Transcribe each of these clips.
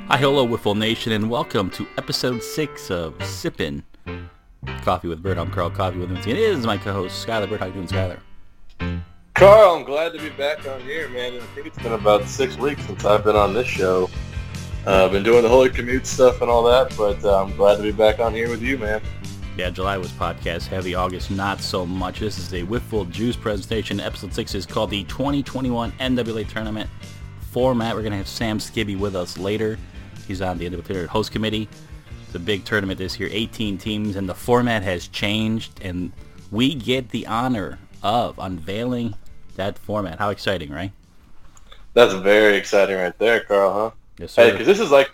Hi, hello, Wiffle Nation, and welcome to episode 6 of Sippin' Coffee with Bert. I'm Carl Coffee with Lindsay, and it is my co-host, Skylar Bert. How you doing, Skylar? Carl, I'm glad to be back on here, man. I think it's been about 6 weeks since I've been on this show. I've been doing the Holy Commute stuff and all that, but I'm glad to be back on here with you, man. Yeah, July was podcast heavy, August not so much. This is a Wiffle Juice presentation. Episode 6 is called the 2021 NWA Tournament Format. We're going to have Sam Skibby with us later. He's on the NWA Tournament Host Committee. It's a big tournament this year, 18 teams, and the format has changed, and we get the honor of unveiling that format. How exciting, right? That's very exciting right there, Carl, huh? Yes, sir. Hey, because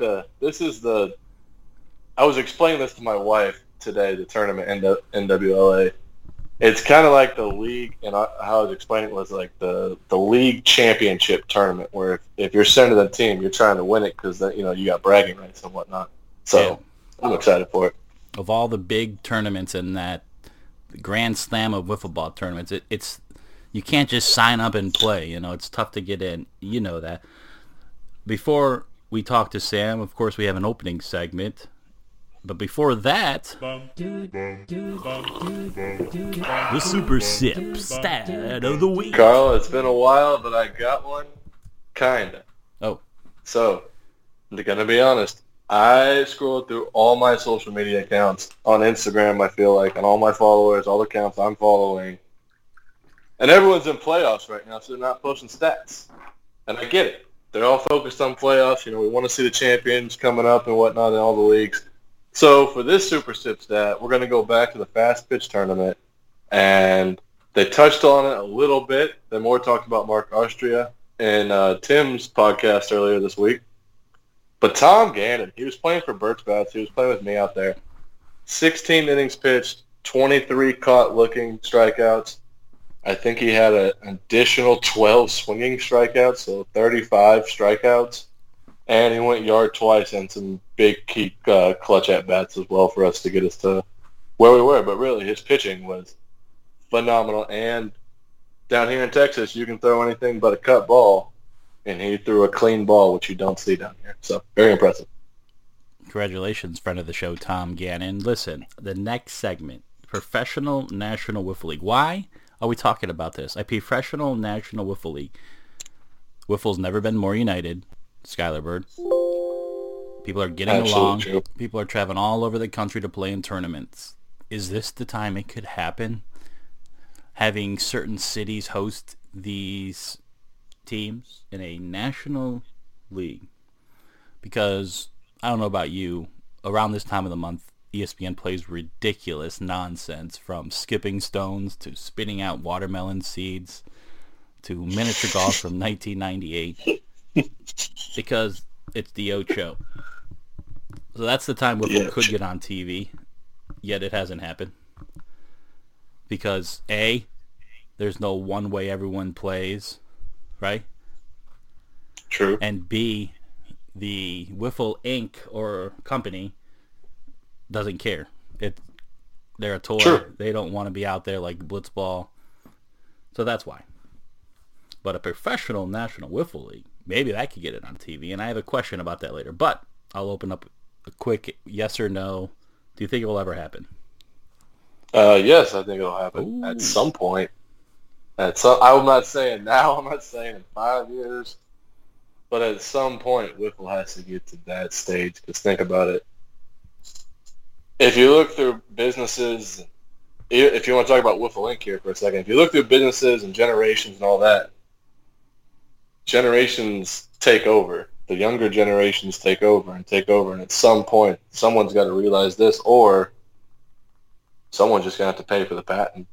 I was explaining this to my wife today, the tournament, NWLA. It's kind of like the league, and how I was explaining it was like the league championship tournament, where if you're sent to that team, you're trying to win it because you got bragging rights and whatnot. So yeah. I'm excited for it. Of all the big tournaments in that Grand Slam of wiffle ball tournaments, it's you can't just sign up and play. It's tough to get in. You know that. Before we talk to Sam, of course, we have an opening segment. But before that, the Super Sip Stat of the Week. Carl, it's been a while, but I got one. Kinda. Oh. So, I'm going to be honest. I scrolled through all my social media accounts on Instagram, I feel like, and all my followers, all the accounts I'm following. And everyone's in playoffs right now, so they're not posting stats. And I get it. They're all focused on playoffs. We want to see the champions coming up and whatnot in all the leagues. So for this Super Sip Stat, we're going to go back to the Fast Pitch Tournament. And they touched on it a little bit. They more talked about Mark Austria in Tim's podcast earlier this week. But Tom Gannon, he was playing for Birch Bats. He was playing with me out there. 16 innings pitched, 23 caught-looking strikeouts. I think he had an additional 12 swinging strikeouts, so 35 strikeouts. And he went yard twice and some big key clutch at-bats as well for us to get us to where we were. But really, his pitching was phenomenal. And down here in Texas, you can throw anything but a cut ball. And he threw a clean ball, which you don't see down here. So, very impressive. Congratulations, friend of the show, Tom Gannon. Listen, the next segment, Professional National Wiffle League. Why are we talking about this? A Professional National Wiffle League. Wiffle's never been more united. Skylar Bird. People are getting along. True. People are traveling all over the country to play in tournaments. Is this the time it could happen? Having certain cities host these teams in a national league? Because, I don't know about you, around this time of the month, ESPN plays ridiculous nonsense, from skipping stones to spitting out watermelon seeds to miniature golf from 1998. Because it's the Ocho. So that's the time Wiffle could get on TV, yet it hasn't happened. Because A, there's no one way everyone plays, right? True. And B, the Wiffle Inc. or company doesn't care. They're a toy. True. They don't want to be out there like Blitzball. So that's why. But a Professional National Wiffle League, maybe that could get it on TV. And I have a question about that later. But I'll open up a quick yes or no. Do you think it will ever happen? Yes, I think it'll happen at some point. I'm not saying now. I'm not saying in 5 years. But at some point, Wiffle has to get to that stage. Because think about it. If you look through businesses, if you want to talk about Wiffle Inc. here for a second, if you look through businesses and generations and all that, generations take over. The younger generations take over. And at some point, someone's got to realize this, or someone's just going to have to pay for the patent.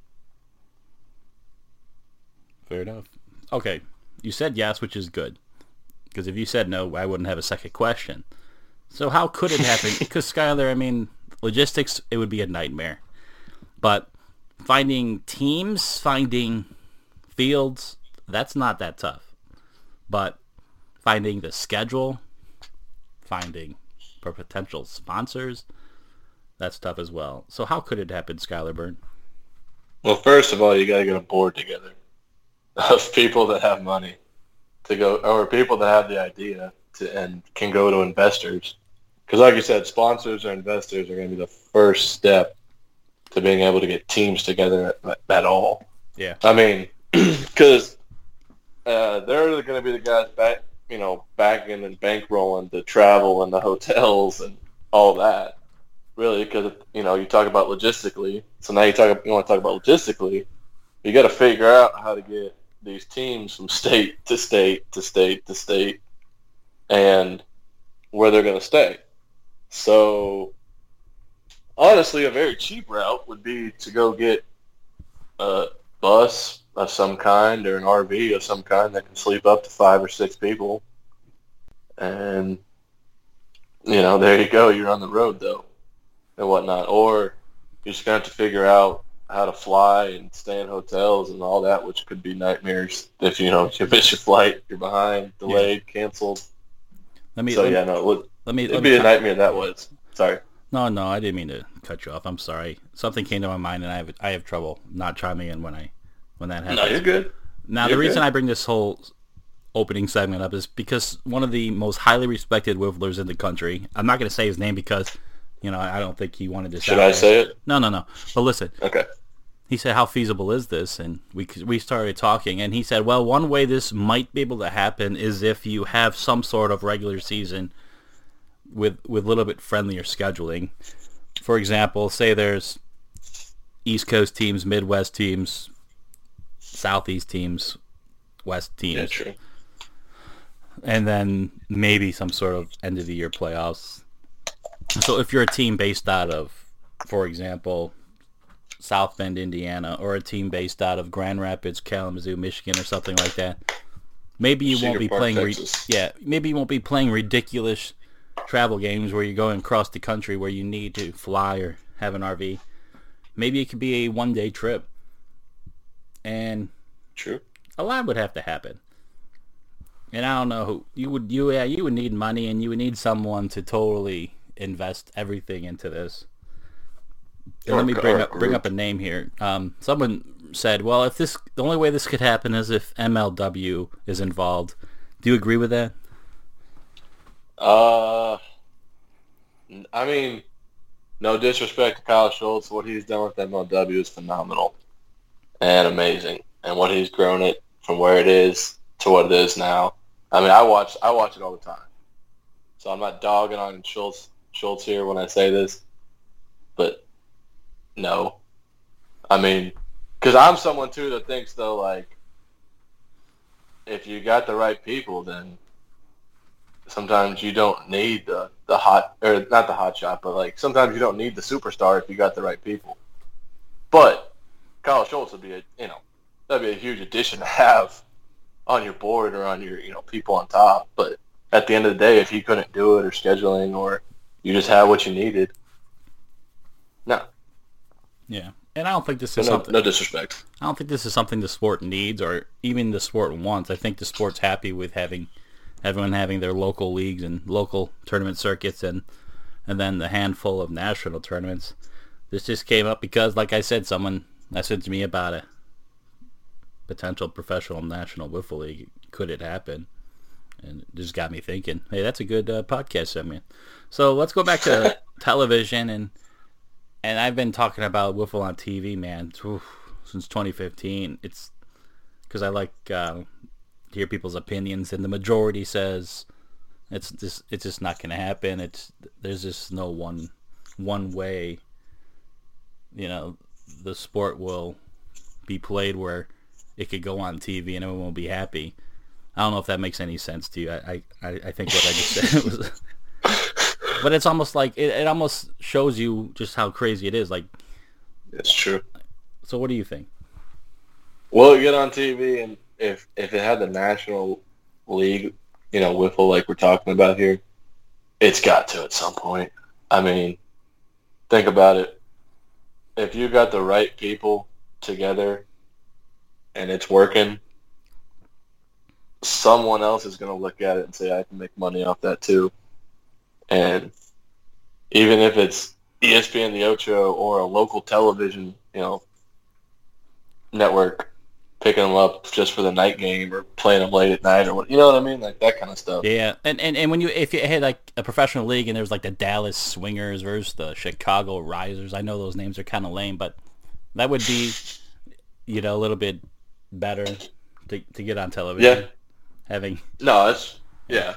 Fair enough. Okay, you said yes, which is good. Because if you said no, I wouldn't have a second question. So how could it happen? Because, Skylar, logistics, it would be a nightmare. But finding teams, finding fields, that's not that tough. But finding the schedule, finding potential sponsors, that's tough as well. So how could it happen, Skylar Byrne? Well, first of all, you got to get a board together of people that have money to go, or people that have the idea and can go to investors. Because like you said, sponsors or investors are going to be the first step to being able to get teams together at all. Yeah. I mean, because they're going to be the guys backing and bankrolling the travel and the hotels and all that. Really, because you talk about logistically. So now you want to talk about logistically. You got to figure out how to get these teams from state to state to state to state, and where they're going to stay. So, honestly, a very cheap route would be to go get a bus of some kind or an RV of some kind that can sleep up to 5 or 6 people, and there you go. You're on the road though. And whatnot, or you're just going to have to figure out how to fly and stay in hotels and all that, which could be nightmares if you miss your flight, you're behind, delayed, canceled. It'd be a nightmare that was. Sorry. No, I didn't mean to cut you off. I'm sorry. Something came to my mind, and I have trouble not chiming in when that happens. No, you're good. Now, the reason I bring this whole opening segment up is because one of the most highly respected wifflers in the country. I'm not going to say his name because. I don't think he wanted to. Should I say it? No. But listen. Okay. He said, "How feasible is this?" And we started talking, and he said, "Well, one way this might be able to happen is if you have some sort of regular season with a little bit friendlier scheduling. For example, say there's East Coast teams, Midwest teams, Southeast teams, West teams. Yeah, true. And then maybe some sort of end of the year playoffs." So if you're a team based out of, for example, South Bend, Indiana, or a team based out of Grand Rapids, Kalamazoo, Michigan, or something like that, maybe you won't be playing. Maybe you won't be playing ridiculous travel games where you're going across the country where you need to fly or have an RV. Maybe it could be a one-day trip, and true, a lot would have to happen. And I don't know who you would need money, and you would need someone to totally invest everything into this. And let me bring up a name here. Someone said, "Well, if the only way this could happen is if MLW is involved." Do you agree with that? I mean, no disrespect to Kyle Schultz, what he's done with MLW is phenomenal and amazing, and what he's grown it from where it is to what it is now. I mean, I watch it all the time, so I'm not dogging on Schultz here when I say this, but no. I mean, because I'm someone, too, that thinks, though, like, if you got the right people, then sometimes you don't need the hot, or not the hot shot, but, like, sometimes you don't need the superstar if you got the right people. But Kyle Schultz would be that'd be a huge addition to have on your board or on your, people on top. But at the end of the day, if he couldn't do it or scheduling or you just have what you needed. No. Yeah. And I don't think this is no disrespect. I don't think this is something the sport needs or even the sport wants. I think the sport's happy with having everyone having their local leagues and local tournament circuits and then the handful of national tournaments. This just came up because, like I said, someone messaged me about a potential professional national wiffle league. Could it happen? And it just got me thinking, hey, that's a good podcast segment. So let's go back to television, and I've been talking about wiffle on TV, man, since 2015. It's because I like to hear people's opinions, and the majority says it's just not going to happen. There's just no one way, the sport will be played where it could go on TV and everyone will be happy. I don't know if that makes any sense to you. I think what I just said was... But it's almost like... It almost shows you just how crazy it is. Like, it's true. So what do you think? Well, you get on TV, and if it had the National League, wiffle like we're talking about here, it's got to at some point. I mean, think about it. If you got the right people together and it's working, someone else is going to look at it and say, I can make money off that too. And even if it's ESPN, the Ocho, or a local television, network picking them up just for the night game or playing them late at night or what, you know what I mean? Like that kind of stuff. Yeah, and when if you had like a professional league and there was like the Dallas Swingers versus the Chicago Risers, I know those names are kind of lame, but that would be, a little bit better to get on television. Yeah. Having it's yeah.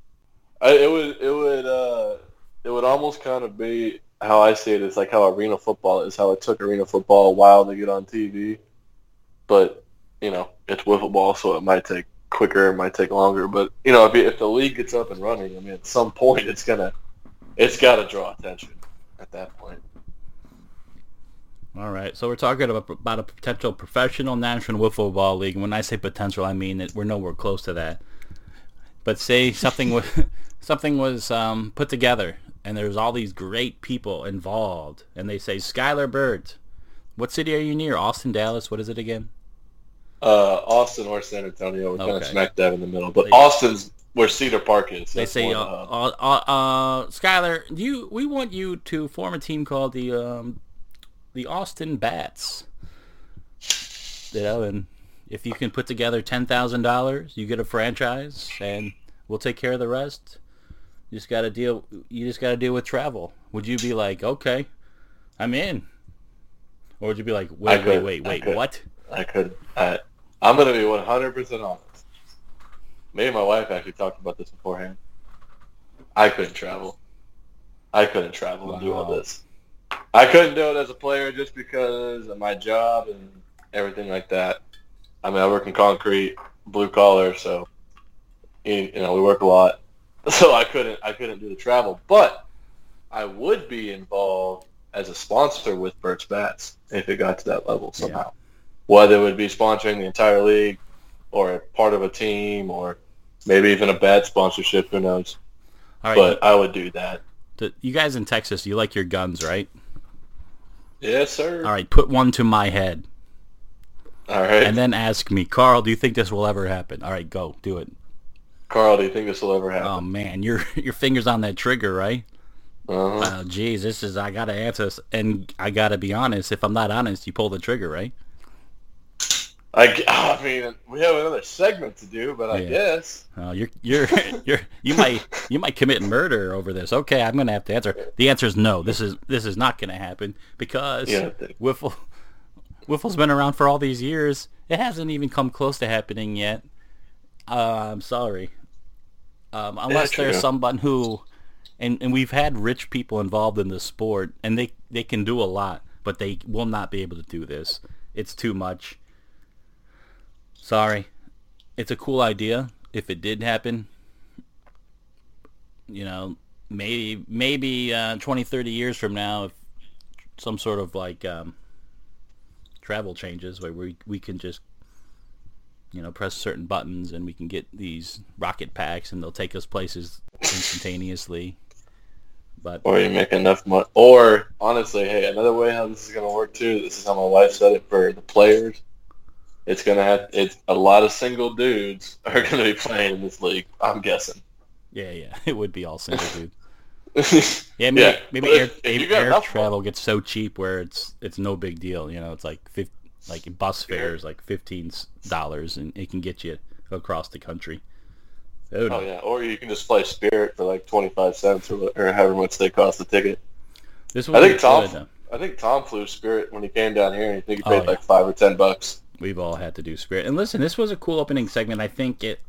It would almost kind of be how I see it. It's like how arena football is. How it took arena football a while to get on TV, but it's wiffle ball, so it might take quicker, it might take longer. But if the league gets up and running, I mean, at some point it's got to draw attention at that point. All right, so we're talking about a potential professional National Wiffle Ball League. And when I say potential, I mean that we're nowhere close to that. But say something was put together, and there's all these great people involved, and they say, Skylar Burt, what city are you near? Austin, Dallas? What is it again? Austin or San Antonio. We're kind of smack dab in the middle. But Austin's where Cedar Park is. They say, Skylar, we want you to form a team called the Austin Bats. And if you can put together $10,000, you get a franchise, and we'll take care of the rest. You just got to deal with travel. Would you be like, okay, I'm in? Or would you be like, wait, what? I could. I'm going to be 100% honest. Me and my wife actually talked about this beforehand. I couldn't travel. And do all this. I couldn't do it as a player just because of my job and everything like that. I mean, I work in concrete, blue collar, so we work a lot. So I couldn't do the travel, but I would be involved as a sponsor with Burt's Bats if it got to that level somehow. Yeah. Whether it would be sponsoring the entire league or part of a team or maybe even a bat sponsorship, who knows. All right, but I would do that. You guys in Texas, you like your guns, right? Yes, sir. All right, put one to my head. All right. And then ask me, Carl, do you think this will ever happen? All right, go. Do it. Carl, do you think this will ever happen? Oh, man, your finger's on that trigger, right? Uh-huh. Geez, I got to answer this, and I got to be honest. If I'm not honest, you pull the trigger, right? I mean, we have another segment to do, but I guess. You might commit murder over this. Okay, I'm gonna have to answer. The answer is no. This is not gonna happen because Wiffle's been around for all these years. It hasn't even come close to happening yet. I'm sorry. Unless there's someone who, and we've had rich people involved in the sport, and they can do a lot, but they will not be able to do this. It's too much. Sorry. It's a cool idea if it did happen. Maybe 20, 30 years from now, if some sort of like travel changes where we can just press certain buttons and we can get these rocket packs and they'll take us places instantaneously. Or you make enough money. Or honestly, hey, another way how this is going to work too. This is how my wife said it for the players. It's a lot of single dudes are going to be playing in this league, I'm guessing. Yeah, it would be all single dudes. Maybe air travel gets so cheap where it's no big deal. It's like bus fares like $15 and it can get you across the country. Oh yeah, or you can just play Spirit for like 25 cents or however much they cost the ticket. I think Tom flew Spirit when he came down here, and I think he paid like $5 or $10. We've all had to do Spirit. And listen, this was a cool opening segment. I think it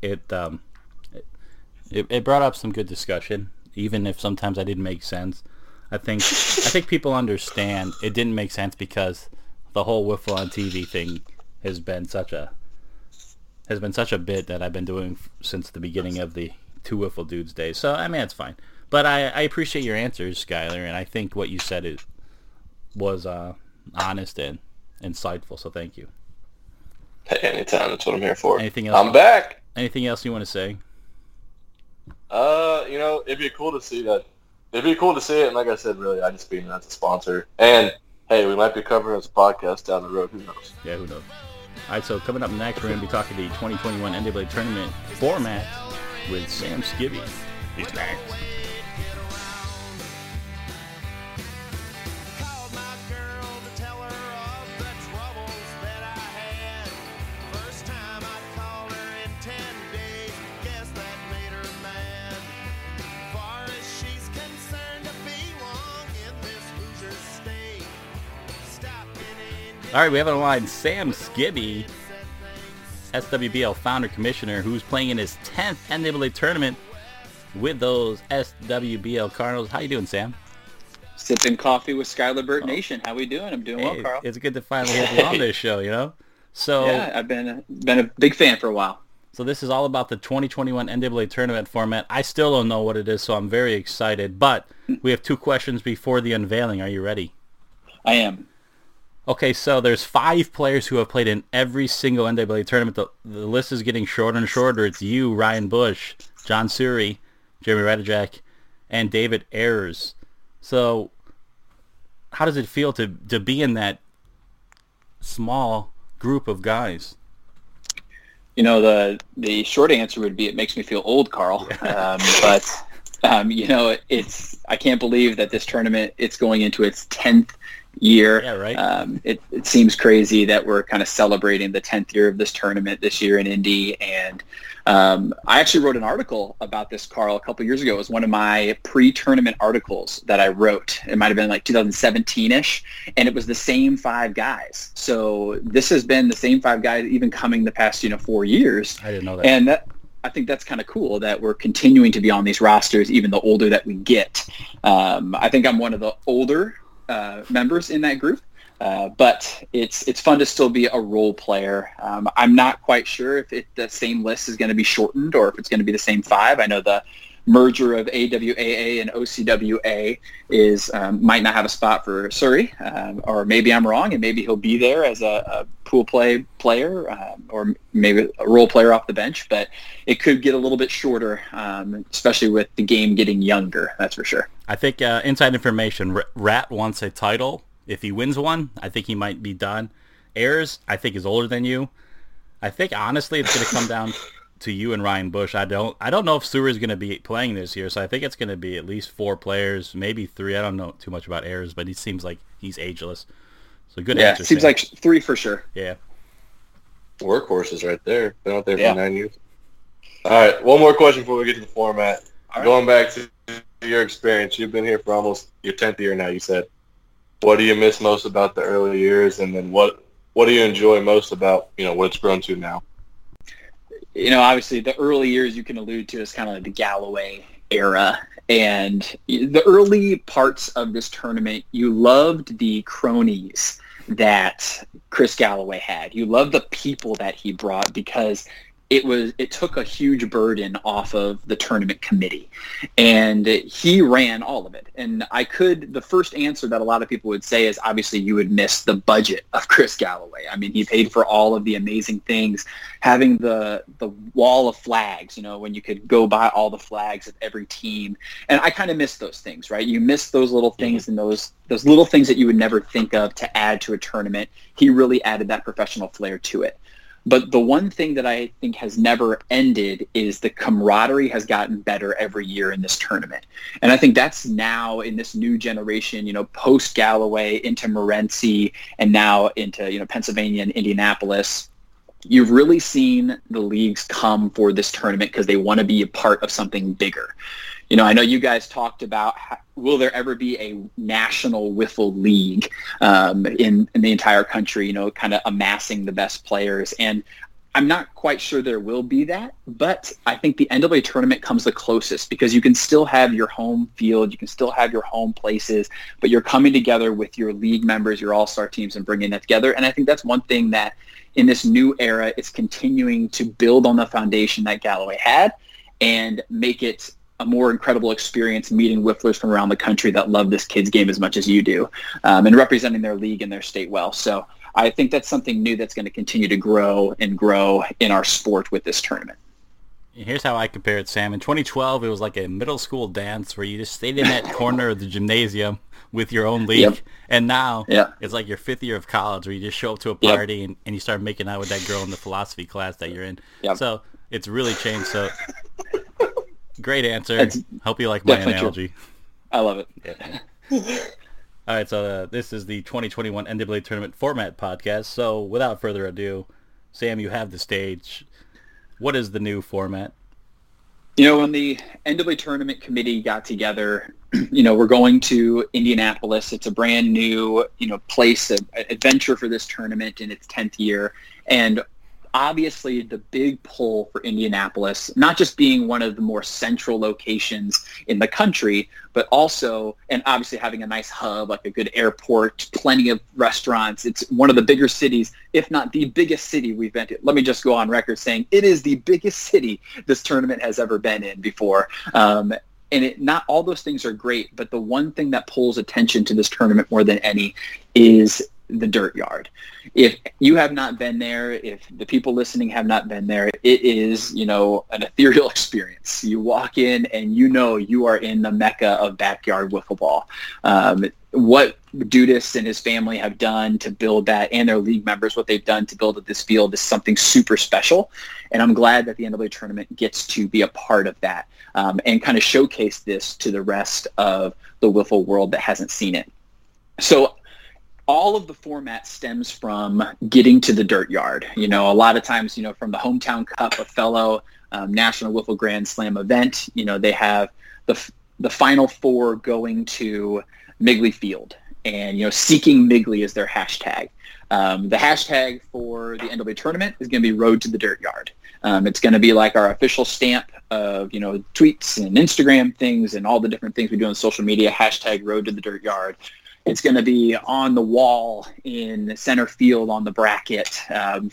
brought up some good discussion, even if sometimes I didn't make sense. I think people understand it didn't make sense because the whole Wiffle on TV thing has been such a bit that I've been doing since the beginning of the Two Wiffle Dudes days. So I mean, it's fine. But I appreciate your answers, Skylar, and I think what you said was honest and insightful. So thank you. Hey, anytime. That's what I'm here for. Anything else? I'm back. Anything else you want to say? It'd be cool to see that. It'd be cool to see it, and like I said, really, I just being as a sponsor. And, hey, we might be covering as a podcast down the road. Who knows? Yeah, who knows? All right, so coming up next, we're going to be talking the 2021 NCAA Tournament format with Sam Skibby. He's back. All right, we have on the line Sam Skibby, SWBL founder commissioner, who's playing in his 10th NCAA tournament with those SWBL Cardinals. How you doing, Sam? Sipping coffee with Skylar Burt Nation. How we doing? I'm doing well, Carl. It's good to finally have you on this show, you know? So yeah, I've been a big fan for a while. So this is all about the 2021 NCAA tournament format. I still don't know what it is, so I'm very excited. But we have 2 questions before the unveiling. Are you ready? I am. Okay, so there's 5 players who have played in every single NCAA tournament. The list is getting shorter and shorter. It's you, Ryan Bush, John Suri, Jeremy Radijak, and David Ayers. So how does it feel to be in that small group of guys? You know, the short answer would be it makes me feel old, Carl. But you know, I can't believe that this tournament, it's going into its 10th year. Yeah, right. It seems crazy that we're kind of celebrating the 10th year of this tournament this year in Indy. And I actually wrote an article about this, Carl, a couple years ago. It was one of my pre-tournament articles that I wrote. It might have been like 2017-ish, and it was the same 5 guys. So this has been the same 5 guys even coming the past 4 years. I didn't know that. And I think that's kind of cool that we're continuing to be on these rosters even the older that we get. I think I'm one of the older members in that group. But it's fun to still be a role player. I'm not quite sure if the same list is going to be shortened or if it's going to be the same 5. I know the merger of AWAA and OCWA might not have a spot for Suri, or maybe I'm wrong, and maybe he'll be there as a pool player, or maybe a role player off the bench. But it could get a little bit shorter, especially with the game getting younger. That's for sure. I think inside information, Rat wants a title. If he wins one, I think he might be done. Ayers, I think, is older than you. I think, honestly, it's going to come down to you and Ryan Bush. I don't know if Suri is going to be playing this year, so I think it's going to be at least 4 players, maybe 3. I don't know too much about Ayers, but he seems like he's ageless. So good answer. Yeah, seems like 3 for sure. Yeah. Workhorses right there. Been out there for 9 years. All right, one more question before we get to the format. Right. Going back to your experience, you've been here for almost your 10th year now, you said. What do you miss most about the early years, and then what do you enjoy most about what it's grown to now? Obviously the early years you can allude to as kind of like the Galloway era, and the early parts of this tournament, you loved the cronies that Chris Galloway had. You loved the people that he brought because it took a huge burden off of the tournament committee, and he ran all of it. And the first answer that a lot of people would say is obviously you would miss the budget of Chris Galloway. I mean, he paid for all of the amazing things, having the wall of flags, when you could go buy all the flags of every team. And I kind of miss those things, right? You miss those little things and those little things that you would never think of to add to a tournament. He really added that professional flair to it. But the one thing that I think has never ended is the camaraderie has gotten better every year in this tournament. And I think that's now in this new generation, post Galloway into Morenci and now into, Pennsylvania and Indianapolis. You've really seen the leagues come for this tournament because they want to be a part of something bigger. I know you guys talked about will there ever be a national wiffle league in the entire country, kind of amassing the best players. And I'm not quite sure there will be that, but I think the NCAA tournament comes the closest because you can still have your home field, you can still have your home places, but you're coming together with your league members, your all-star teams, and bringing that together. And I think that's one thing that in this new era, it's continuing to build on the foundation that Galloway had and make it a more incredible experience meeting whifflers from around the country that love this kids game as much as you do, and representing their league and their state well. So I think that's something new that's going to continue to grow in our sport with this tournament. Here's how I compare it, Sam. In 2012, it was like a middle school dance where you just stayed in that corner of the gymnasium with your own league. Yep. And now it's like your 5th year of college where you just show up to a party and you start making out with that girl in the philosophy class that you're in. Yep. So it's really changed. So great answer. Hope you like my analogy. True. I love it. Yeah. All right, so this is the 2021 NCAA Tournament Format Podcast. So without further ado, Sam, you have the stage. What is the new format? When the NCAA tournament committee got together, we're going to Indianapolis. It's a brand new, place, an adventure for this tournament in its 10th year. And obviously the big pull for Indianapolis, not just being one of the more central locations in the country, but also, and obviously having a nice hub, like a good airport, plenty of restaurants. It's one of the bigger cities, if not the biggest city we've been to. Let me just go on record saying it is the biggest city this tournament has ever been in before. Not all those things are great, but the one thing that pulls attention to this tournament more than any is the Dirt Yard. If you have not been there, if the people listening have not been there, it is, an ethereal experience. You walk in and you are in the mecca of backyard wiffle ball. What Dudas and his family have done to build that, and their league members, what they've done to build this field, is something super special. And I'm glad that the NCAA tournament gets to be a part of that, and kind of showcase this to the rest of the wiffle world that hasn't seen it. So all of the format stems from getting to the Dirt Yard. A lot of times, from the Hometown Cup, a fellow National Wiffle Grand Slam event, they have the Final Four going to Migley Field, and, Seeking Migley is their hashtag. The hashtag for the NCAA tournament is going to be Road to the Dirt Yard. It's going to be like our official stamp of, tweets and Instagram things and all the different things we do on social media, hashtag Road to the Dirt Yard. It's going to be on the wall in center field on the bracket on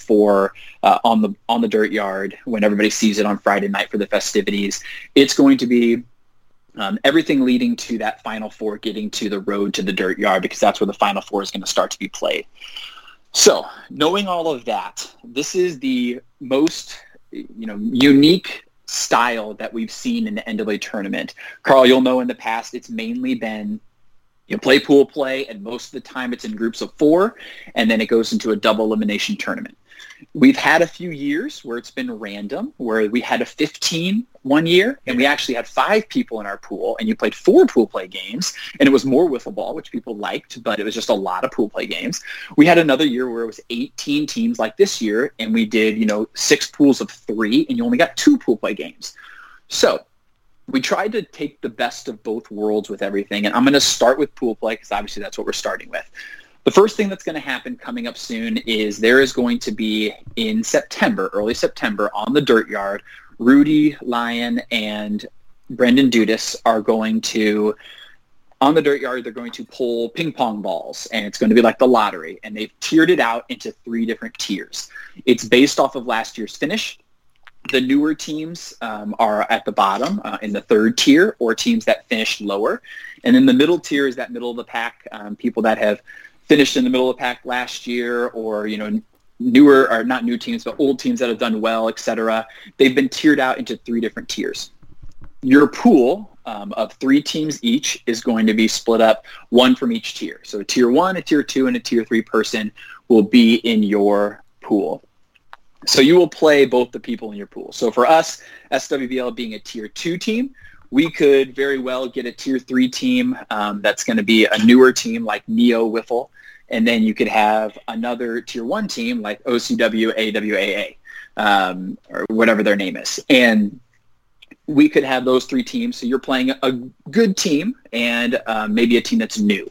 the Dirt Yard when everybody sees it on Friday night for the festivities. It's going to be everything leading to that Final Four getting to the Road to the Dirt Yard, because that's where the Final Four is going to start to be played. So knowing all of that, this is the most unique style that we've seen in the NCAA tournament. Carl, you'll know in the past it's mainly been play pool play, and most of the time it's in groups of 4, and then it goes into a double elimination tournament. We've had a few years where it's been random, where we had a 15 one year, and we actually had 5 people in our pool, and you played 4 pool play games, and it was more wiffle ball, which people liked, but it was just a lot of pool play games. We had another year where it was 18 teams like this year, and we did, 6 pools of 3, and you only got 2 pool play games. So we tried to take the best of both worlds with everything, and I'm going to start with pool play because obviously that's what we're starting with. The first thing that's going to happen coming up soon is there is going to be in September, early September, on the Dirt Yard, Rudy Lyon and Brendan Dudas are going to, on the Dirt Yard, they're going to pull ping pong balls, and it's going to be like the lottery, and they've tiered it out into 3 different tiers. It's based off of last year's finish. The newer teams are at the bottom in the 3rd tier, or teams that finished lower. And then the middle tier is that middle of the pack, people that have finished in the middle of the pack last year, or, newer, or not new teams, but old teams that have done well, etc. They've been tiered out into 3 different tiers. Your pool of 3 teams each is going to be split up, 1 from each tier. So a tier 1, a tier 2, and a tier 3 person will be in your pool. So you will play both the people in your pool. So for us, SWBL being a tier 2 team, we could very well get a tier 3 team that's going to be a newer team like Neo Wiffle. And then you could have another tier 1 team like OCW AWAA, or whatever their name is. And we could have those 3 teams. So you're playing a good team and maybe a team that's new.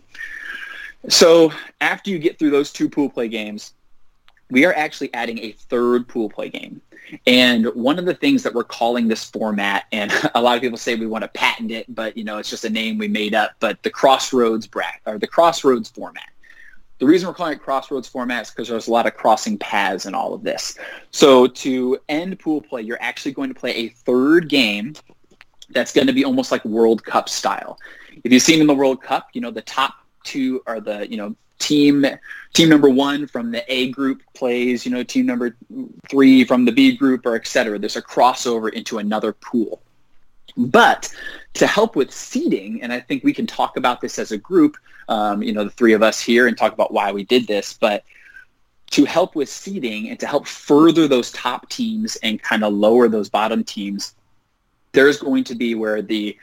So after you get through those 2 pool play games, we are actually adding a 3rd pool play game. And one of the things that we're calling this format, and a lot of people say we want to patent it, but it's just a name we made up, but the Crossroads the Crossroads format. The reason we're calling it Crossroads format is because there's a lot of crossing paths in all of this. So to end pool play, you're actually going to play a 3rd game that's going to be almost like World Cup style. If you've seen in the World Cup, the top 2 are the, team number 1 from the A group plays, team number 3 from the B group, or et cetera. There's a crossover into another pool. But to help with seeding, and I think we can talk about this as a group, the 3 of us here, and talk about why we did this, but to help with seeding and to help further those top teams and kind of lower those bottom teams, there's going to be where the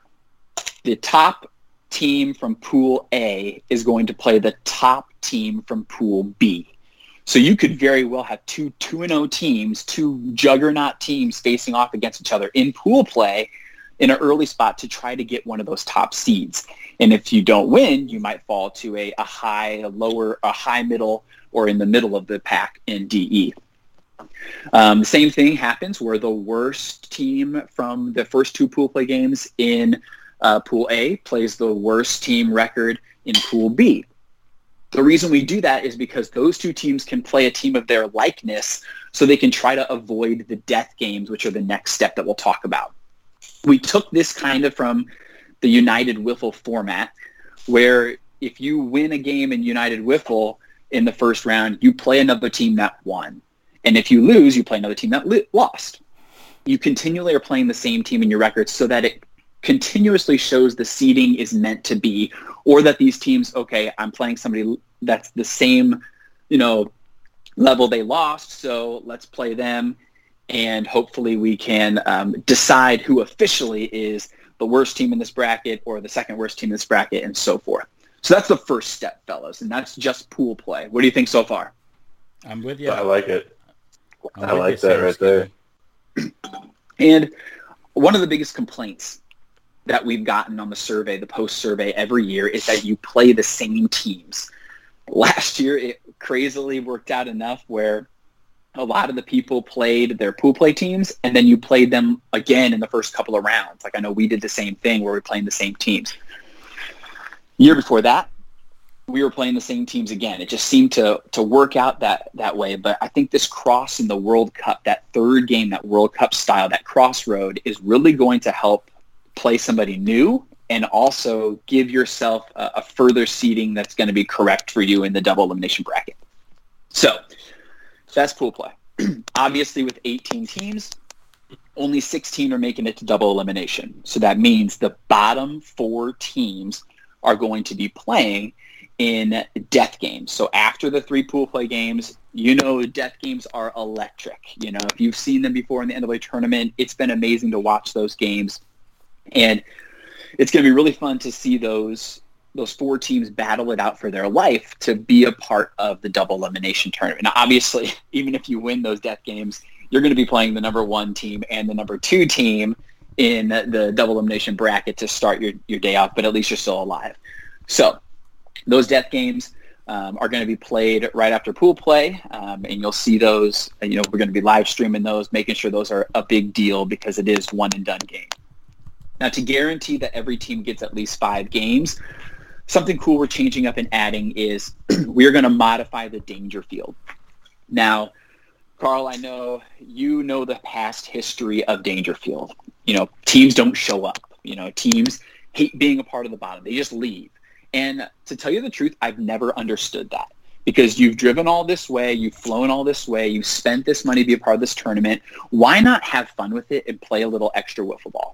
top team from Pool A is going to play the top team from Pool B. So you could very well have two 2-0 teams, two juggernaut teams facing off against each other in pool play in an early spot to try to get one of those top seeds. And if you don't win, you might fall to a high, a lower, a high middle, or in the middle of the pack in DE. The same thing happens where the worst team from the first two pool play games in Pool A plays the worst team record in Pool B. The reason we do that is because those two teams can play a team of their likeness so they can try to avoid the death games, which are the next step that we'll talk about. We took this kind of from the United Wiffle format, where if you win a game in United Wiffle in the first round, you play another team that won. And if you lose, you play another team that lost. You continually are playing the same team in your records so that it continuously shows the seeding is meant to be, or that these teams, okay, I'm playing somebody that's the same, level they lost, so let's play them, and hopefully we can decide who officially is the worst team in this bracket or the second worst team in this bracket, and so forth. So that's the first step, fellas, and that's just pool play. What do you think so far? I'm with you. I like it. I like that right there. And one of the biggest complaints that we've gotten on the survey, the post survey every year, is that you play the same teams. Last year, it crazily worked out enough where a lot of the people played their pool play teams, and then you played them again in the first couple of rounds. Like I know we did the same thing where we're playing the same teams. Year before that, we were playing the same teams again. It just seemed to work out that way. But I think this cross in the World Cup, that third game, that World Cup style, that crossroad is really going to help play somebody new and also give yourself a further seeding that's going to be correct for you in the double elimination bracket. So that's pool play. Obviously, with 18 teams, only 16 are making it to double elimination. So that means the bottom 4 teams are going to be playing in death games. So after the 3 pool play games, death games are electric. If you've seen them before in the NCAA tournament, it's been amazing to watch those games. And it's going to be really fun to see those 4 teams battle it out for their life to be a part of the double elimination tournament. Now, obviously, even if you win those death games, you're going to be playing the number 1 team and the number 2 team in the double elimination bracket to start your day off, but at least you're still alive. So those death games are going to be played right after pool play, and you'll see those. We're going to be live streaming those, making sure those are a big deal because it is one and done game. Now, to guarantee that every team gets at least 5 games, something cool we're changing up and adding is we're going to modify the danger field. Now, Carl, I know you know the past history of Dangerfield. Teams don't show up. Teams hate being a part of the bottom. They just leave. And to tell you the truth, I've never understood that because you've driven all this way, you've flown all this way, you've spent this money to be a part of this tournament. Why not have fun with it and play a little extra wiffle ball?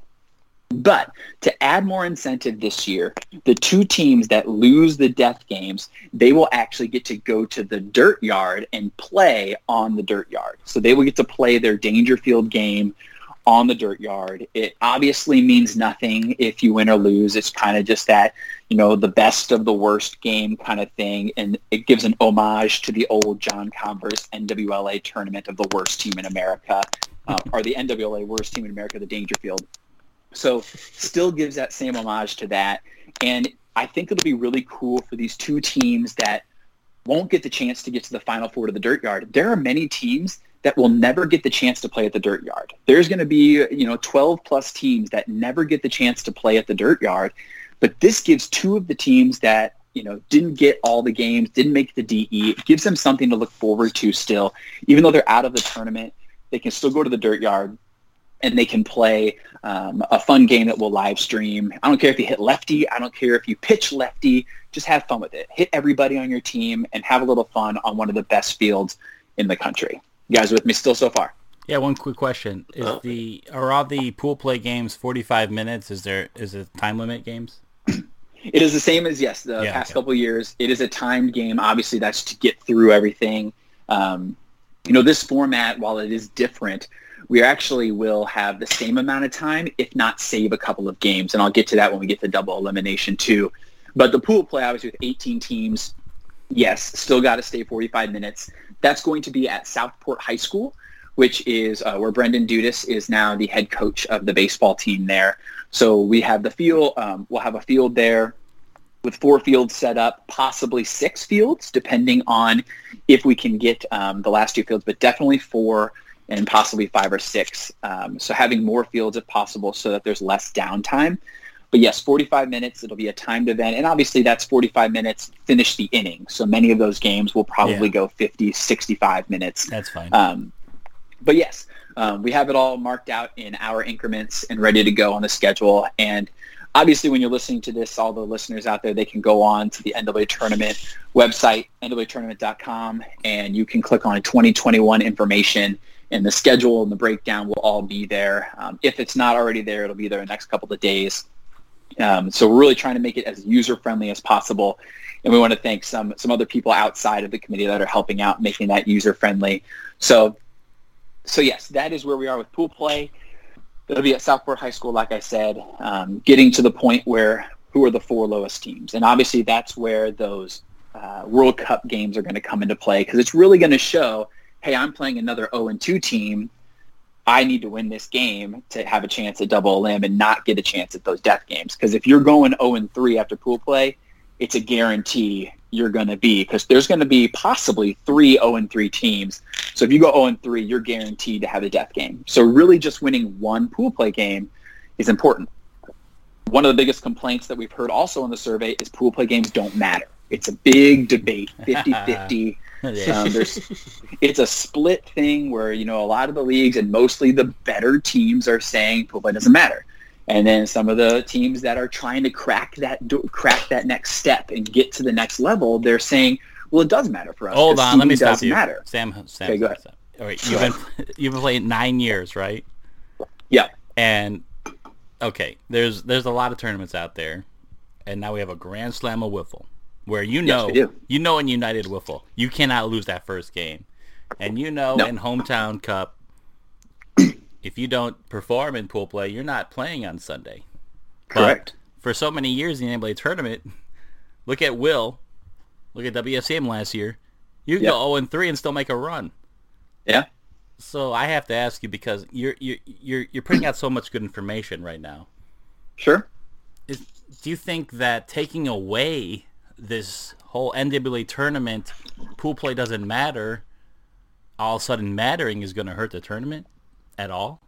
But to add more incentive this year, the 2 teams that lose the death games, they will actually get to go to the dirt yard and play on the dirt yard. So they will get to play their Dangerfield game on the dirt yard. It obviously means nothing if you win or lose. It's kind of just that, the best of the worst game kind of thing. And it gives an homage to the old John Converse NWLA tournament of the worst team in America, or the NWLA worst team in America, the Dangerfield. So still gives that same homage to that. And I think it'll be really cool for these 2 teams that won't get the chance to get to the Final Four to the dirt yard. There are many teams that will never get the chance to play at the dirt yard. There's going to be, 12 plus teams that never get the chance to play at the dirt yard. But this gives 2 of the teams that, didn't get all the games, didn't make the DE. It gives them something to look forward to still. Even though they're out of the tournament, they can still go to the dirt yard and they can play a fun game that we'll live stream. I don't care if you hit lefty. I don't care if you pitch lefty. Just have fun with it. Hit everybody on your team and have a little fun on one of the best fields in the country. You guys with me still so far? Yeah, one quick question. Are all the pool play games 45 minutes? Is it time limit games? It is the same as, the past couple of years. It is a timed game. Obviously, that's to get through everything. This format, while it is different, we actually will have the same amount of time, if not save a couple of games. And I'll get to that when we get to double elimination too. But the pool play, obviously, with 18 teams, Yes, still got to stay 45 minutes. That's going to be at Southport High School, which is where Brendan Dudas is now the head coach of the baseball team there. So we have the field. We'll have a field there with 4 fields set up, possibly 6 fields, depending on if we can get the last 2 fields, but definitely 4 and possibly 5 or 6. So having more fields if possible so that there's less downtime. But yes, 45 minutes, it'll be a timed event. And obviously that's 45 minutes, finish the inning. So many of those games will probably go 50, 65 minutes. That's fine. But yes, we have it all marked out in hour increments and ready to go on the schedule. And obviously, when you're listening to this, all the listeners out there, they can go on to the NCAA Tournament website, NCAAtournament.com, and you can click on 2021 information, and the schedule and the breakdown will all be there. If it's not already there, it'll be there in the next couple of days. So we're really trying to make it as user-friendly as possible, and we want to thank some other people outside of the committee that are helping out making that user-friendly. So yes, that is where we are with pool play. It'll be at Southport High School, like I said, getting to the point where who are the 4 lowest teams. And obviously that's where those World Cup games are going to come into play, because it's really going to show, hey, I'm playing another 0-2 team. I need to win this game to have a chance at double elim and not get a chance at those death games. Because if you're going 0-3 after pool play, it's a guarantee you're going to be, because there's going to be possibly 3 0-3 teams. So if you go 0-3, you're guaranteed to have a death game. So really just winning one pool play game is important. One of the biggest complaints that we've heard also in the survey is pool play games don't matter. It's a big debate, 50-50. It's a split thing where, a lot of the leagues and mostly the better teams are saying pool play doesn't matter. And then some of the teams that are trying to crack that next step and get to the next level, they're saying, well, it does matter for us. Hold on, let me stop you. Matter. Sam, okay, go ahead. All right, you've been playing 9 years, right? Yeah. And okay, there's a lot of tournaments out there, and now we have a Grand Slam of Wiffle, where in United Wiffle, you cannot lose that first game, and in Hometown Cup, if you don't perform in pool play, you're not playing on Sunday. Correct. But for so many years in the NCAA tournament, look at WFCM last year. You can go 0-3 and still make a run. Yeah. So I have to ask you, because you're putting out so much good information right now. Sure. Do you think that taking away this whole NCAA tournament, pool play doesn't matter, all of a sudden mattering is going to hurt the tournament at all?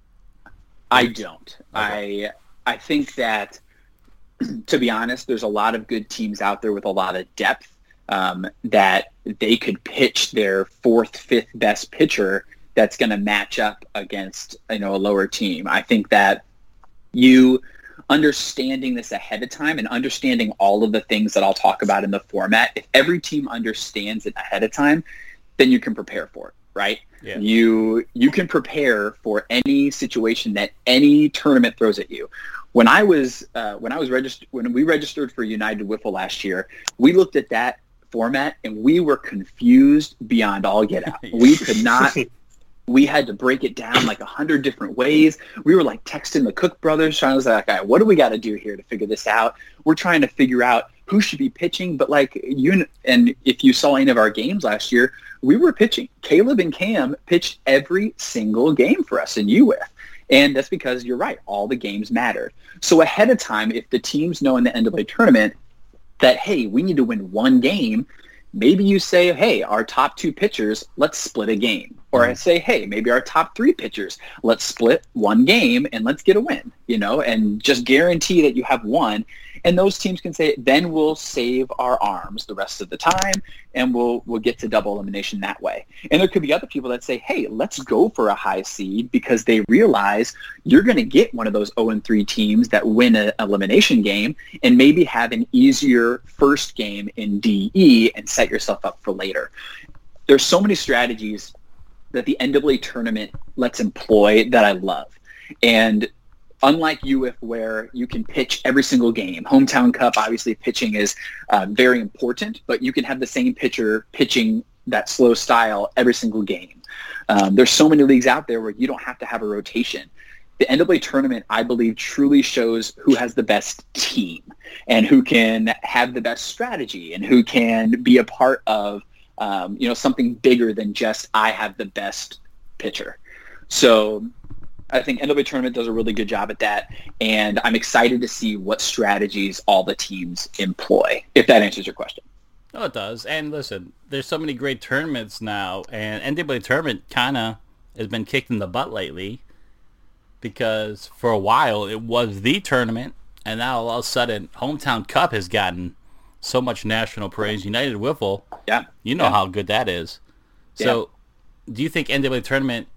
I don't. Okay. I think that, to be honest, there's a lot of good teams out there with a lot of depth that they could pitch their 4th, 5th best pitcher that's going to match up against a lower team. I think that you understanding this ahead of time and understanding all of the things that I'll talk about in the format, if every team understands it ahead of time, then you can prepare for it, right? Yeah. You can prepare for any situation that any tournament throws at you. When we registered for United Wiffle last year, we looked at that format and we were confused beyond all get out. We could not. We had to break it down like 100 different ways. We were like texting the Cook brothers, trying to say, like, what do we got to do here to figure this out? We're trying to figure out who should be pitching. But and if you saw any of our games last year, we were pitching. Caleb and Cam pitched every single game for us in UWIF. And that's because you're right. All the games mattered. So ahead of time, if the teams know in the NCAA tournament that, hey, we need to win one game, maybe you say, hey, our top 2 pitchers, let's split a game. Or I say, hey, maybe our top 3 pitchers, let's split one game and let's get a win, and just guarantee that you have one. And those teams can say, then we'll save our arms the rest of the time and we'll get to double elimination that way. And there could be other people that say, hey, let's go for a high seed, because they realize you're going to get one of those 0-3 teams that win an elimination game and maybe have an easier first game in DE and set yourself up for later. There's so many strategies that the NCAA tournament lets employ that I love. And unlike UWIF, where you can pitch every single game, Hometown Cup, obviously pitching is very important, but you can have the same pitcher pitching that slow style every single game. There's so many leagues out there where you don't have to have a rotation. the NCAA tournament, I believe, truly shows who has the best team and who can have the best strategy and who can be a part of, something bigger than just I have the best pitcher. So I think NCAA tournament does a really good job at that, and I'm excited to see what strategies all the teams employ, if that answers your question. Oh, it does. And listen, there's so many great tournaments now, and NCAA tournament kind of has been kicked in the butt lately because for a while it was the tournament, and now all of a sudden Hometown Cup has gotten so much national praise. United Wiffle, you know how good that is. So do you think NCAA tournament,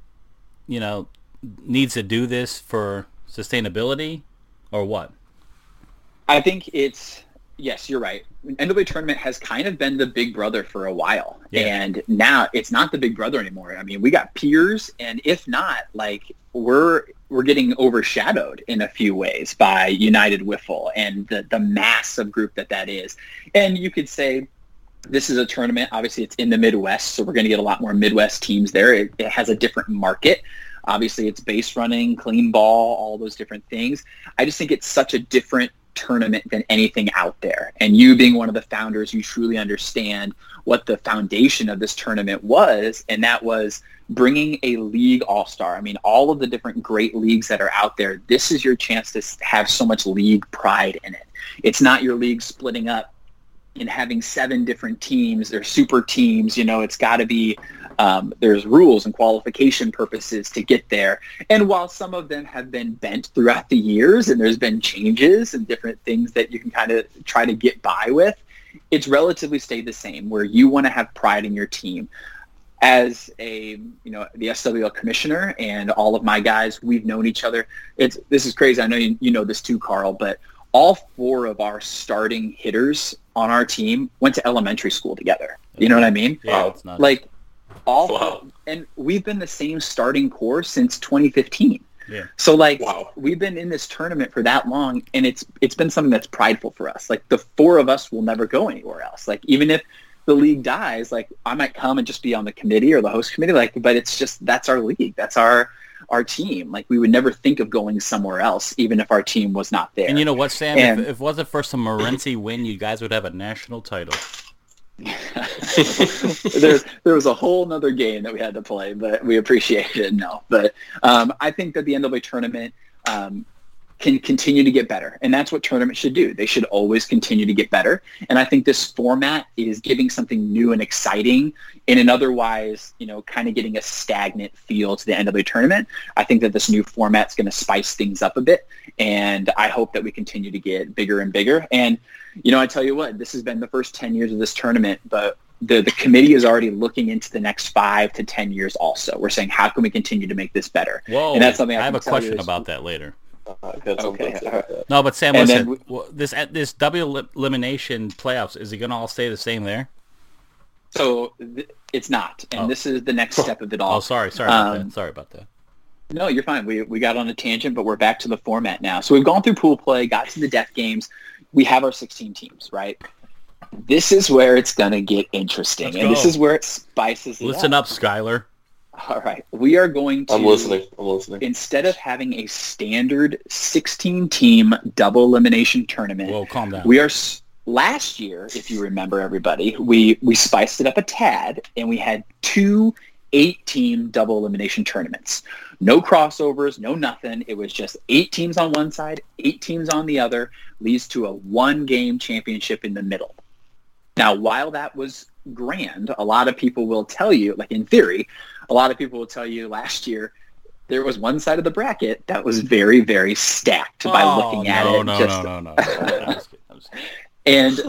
needs to do this for sustainability or what? I think yes, you're right. NCAA tournament has kind of been the big brother for a while, and now it's not the big brother anymore. I mean, we got peers, and if not, like we're getting overshadowed in a few ways by United Wiffle and the massive group that is. And you could say this is a tournament. Obviously, it's in the Midwest, so we're going to get a lot more Midwest teams there. It has a different market. Obviously, it's base running, clean ball, all those different things. I just think it's such a different tournament than anything out there. And you being one of the founders, you truly understand what the foundation of this tournament was, and that was bringing a league all-star. I mean, all of the different great leagues that are out there, this is your chance to have so much league pride in it. It's not your league splitting up and having 7 different teams. They're super teams. It's got to be there's rules and qualification purposes to get there. And while some of them have been bent throughout the years and there's been changes and different things that you can kind of try to get by with, it's relatively stayed the same, where you want to have pride in your team. As the SWL commissioner and all of my guys, we've known each other. This is crazy. I know you know this too, Carl, but all 4 of our starting hitters on our team went to elementary school together. You know what I mean? Yeah, it's not and we've been the same starting core since 2015. Yeah. So we've been in this tournament for that long, and it's been something that's prideful for us. Like the 4 of us will never go anywhere else. Like even if the league dies, like I might come and just be on the committee or the host committee, but it's just, that's our league. That's our team. Like we would never think of going somewhere else, even if our team was not there. And you know what, Sam? If it wasn't for some Morency win, you guys would have a national title. there was a whole nother game that we had to play, but we appreciate it. No, but I think that the NCAA tournament can continue to get better, and that's what tournaments should do. They should always continue to get better, and I think this format is giving something new and exciting in an otherwise, kind of getting a stagnant feel to the NCAA tournament. I think that this new format is going to spice things up a bit, and I hope that we continue to get bigger and bigger. And I tell you what, this has been the first 10 years of this tournament, but the committee is already looking into the next 5 to 10 years also. We're saying, how can we continue to make this better? Whoa, and that's something I have a question about that later. Okay. No, but Sam, listen, this double elimination playoffs, is it going to all stay the same there? So it's not, and this is the next step of it all. Oh, sorry about that. No, you're fine. We got on a tangent, but we're back to the format now. So we've gone through pool play, got to the death games. We have our 16 teams, right? This is where it's going to get interesting, and this is where it spices it Listen up, Skylar. All right. We are going to... I'm listening. Instead of having a standard 16-team double elimination tournament... Whoa, calm down. We are... Last year, if you remember, everybody, we spiced it up a tad, and we had 2 8-team double elimination tournaments. No crossovers, no nothing. It was just 8 teams on one side, 8 teams on the other, leads to a 1-game championship in the middle. Now, while that was grand, a lot of people will tell you, like in theory, a lot of people will tell you last year there was one side of the bracket that was very, very stacked by looking at it. No. I'm just kidding. And,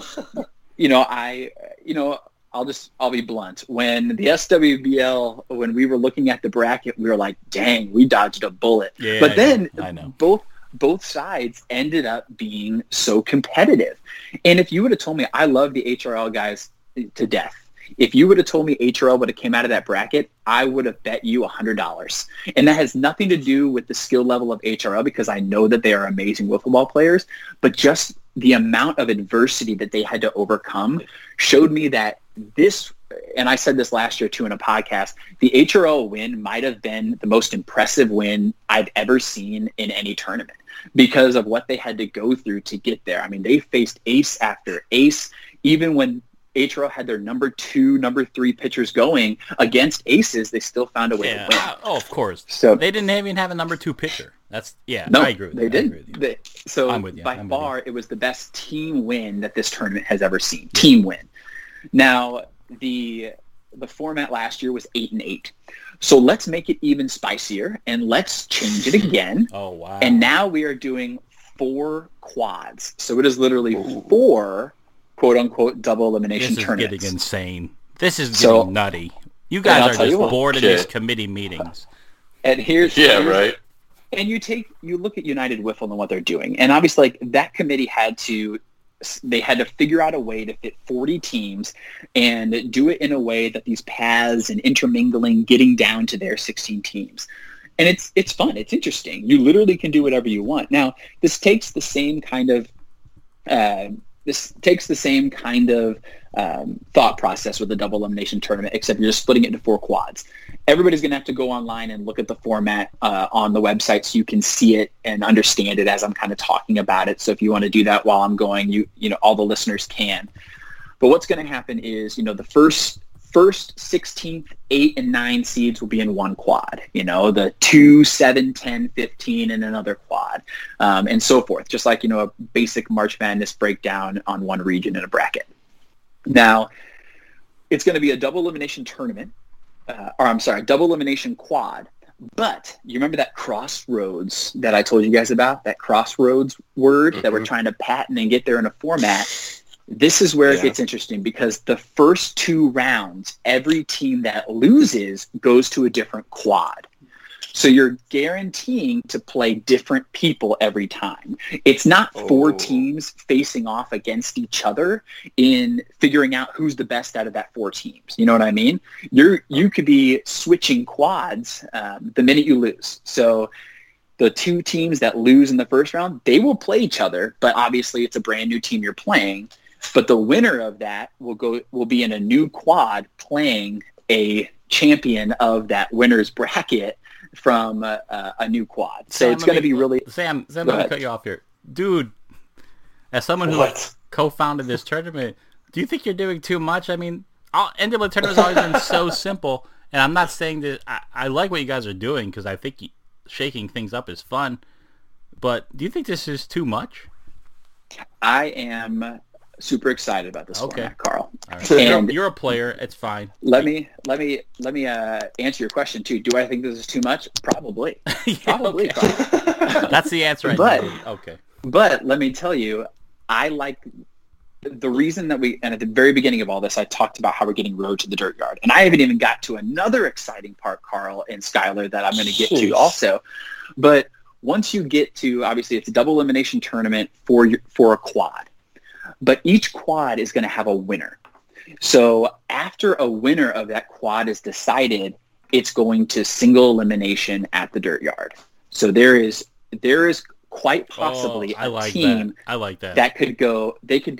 I'll be blunt. When the SWBL, when we were looking at the bracket, we were like, dang, we dodged a bullet. Yeah, but then I know. Both sides ended up being so competitive. And if you would have told me, I love the HRL guys to death. If you would have told me HRL would have came out of that bracket, I would have bet you $100. And that has nothing to do with the skill level of HRL, because I know that they are amazing wiffle ball players, but just the amount of adversity that they had to overcome showed me that this and I said this last year too in a podcast, the HRO win might have been the most impressive win I've ever seen in any tournament because of what they had to go through to get there. I mean, they faced ace after ace, even when HRO had their number 2, number 3 pitchers going against aces, they still found a way to win. Oh, of course. So they didn't even have a number 2 pitcher. No, I agree with you. They didn't. So I'm with you. By far, it was the best team win that this tournament has ever seen. Team win. Now, the format last year was 8-8. So let's make it even spicier and let's change it again. Oh, wow. And now we are doing 4 quads. So it is literally 4 quote-unquote double elimination tournaments. This is getting insane. This is getting nutty. You guys are just bored in these committee meetings. And here's right. And you look at United Wiffle and what they're doing, and obviously, like, that committee had to figure out a way to fit 40 teams and do it in a way that these paths and intermingling, getting down to their 16 teams. And it's fun. It's interesting. You literally can do whatever you want. Now, this takes the same kind of thought process with the double elimination tournament, except you're just splitting it into 4 quads. Everybody's going to have to go online and look at the format on the website so you can see it and understand it as I'm kind of talking about it. So if you want to do that while I'm going, you know, all the listeners can. But what's going to happen is, you know, the first 16th, 8 and 9 seeds will be in one quad, you know, the 2, 7, 10, 15 in another quad, and so forth, just like, you know, a basic March Madness breakdown on one region in a bracket. Now, it's going to be a double elimination tournament, double elimination quad, but you remember that crossroads that I told you guys about, that crossroads word that we're trying to patent and get there in a format? This is where it gets interesting because the first 2 rounds, every team that loses goes to a different quad. So you're guaranteeing to play different people every time. It's not 4 teams facing off against each other in figuring out who's the best out of that 4 teams. You know what I mean? You could be switching quads the minute you lose. So the 2 teams that lose in the first round, they will play each other, but obviously it's a brand new team you're playing. But the winner of that will be in a new quad playing a champion of that winner's bracket from a new quad. So Sam, it's going to be really... Sam, let me cut you off here. Dude, as someone who co-founded this tournament, do you think you're doing too much? I mean, NCAA tournament has always been so simple, and I'm not saying that... I like what you guys are doing because I think shaking things up is fun, but do you think this is too much? I am super excited about this format, Carl. All right. And you're a player. It's fine. Let me answer your question too. Do I think this is too much? Probably. Probably. Carl. That's the answer. Okay. But let me tell you, I like the reason that and at the very beginning of all this, I talked about how we're getting Road to the Dirt Yard, and I haven't even got to another exciting part, Carl and Skylar, that I'm going to get to also. But once you get to, obviously, it's a double elimination tournament for a quad. But each quad is going to have a winner. So after a winner of that quad is decided, it's going to single elimination at the Dirt Yard. So there is quite possibly a team that could go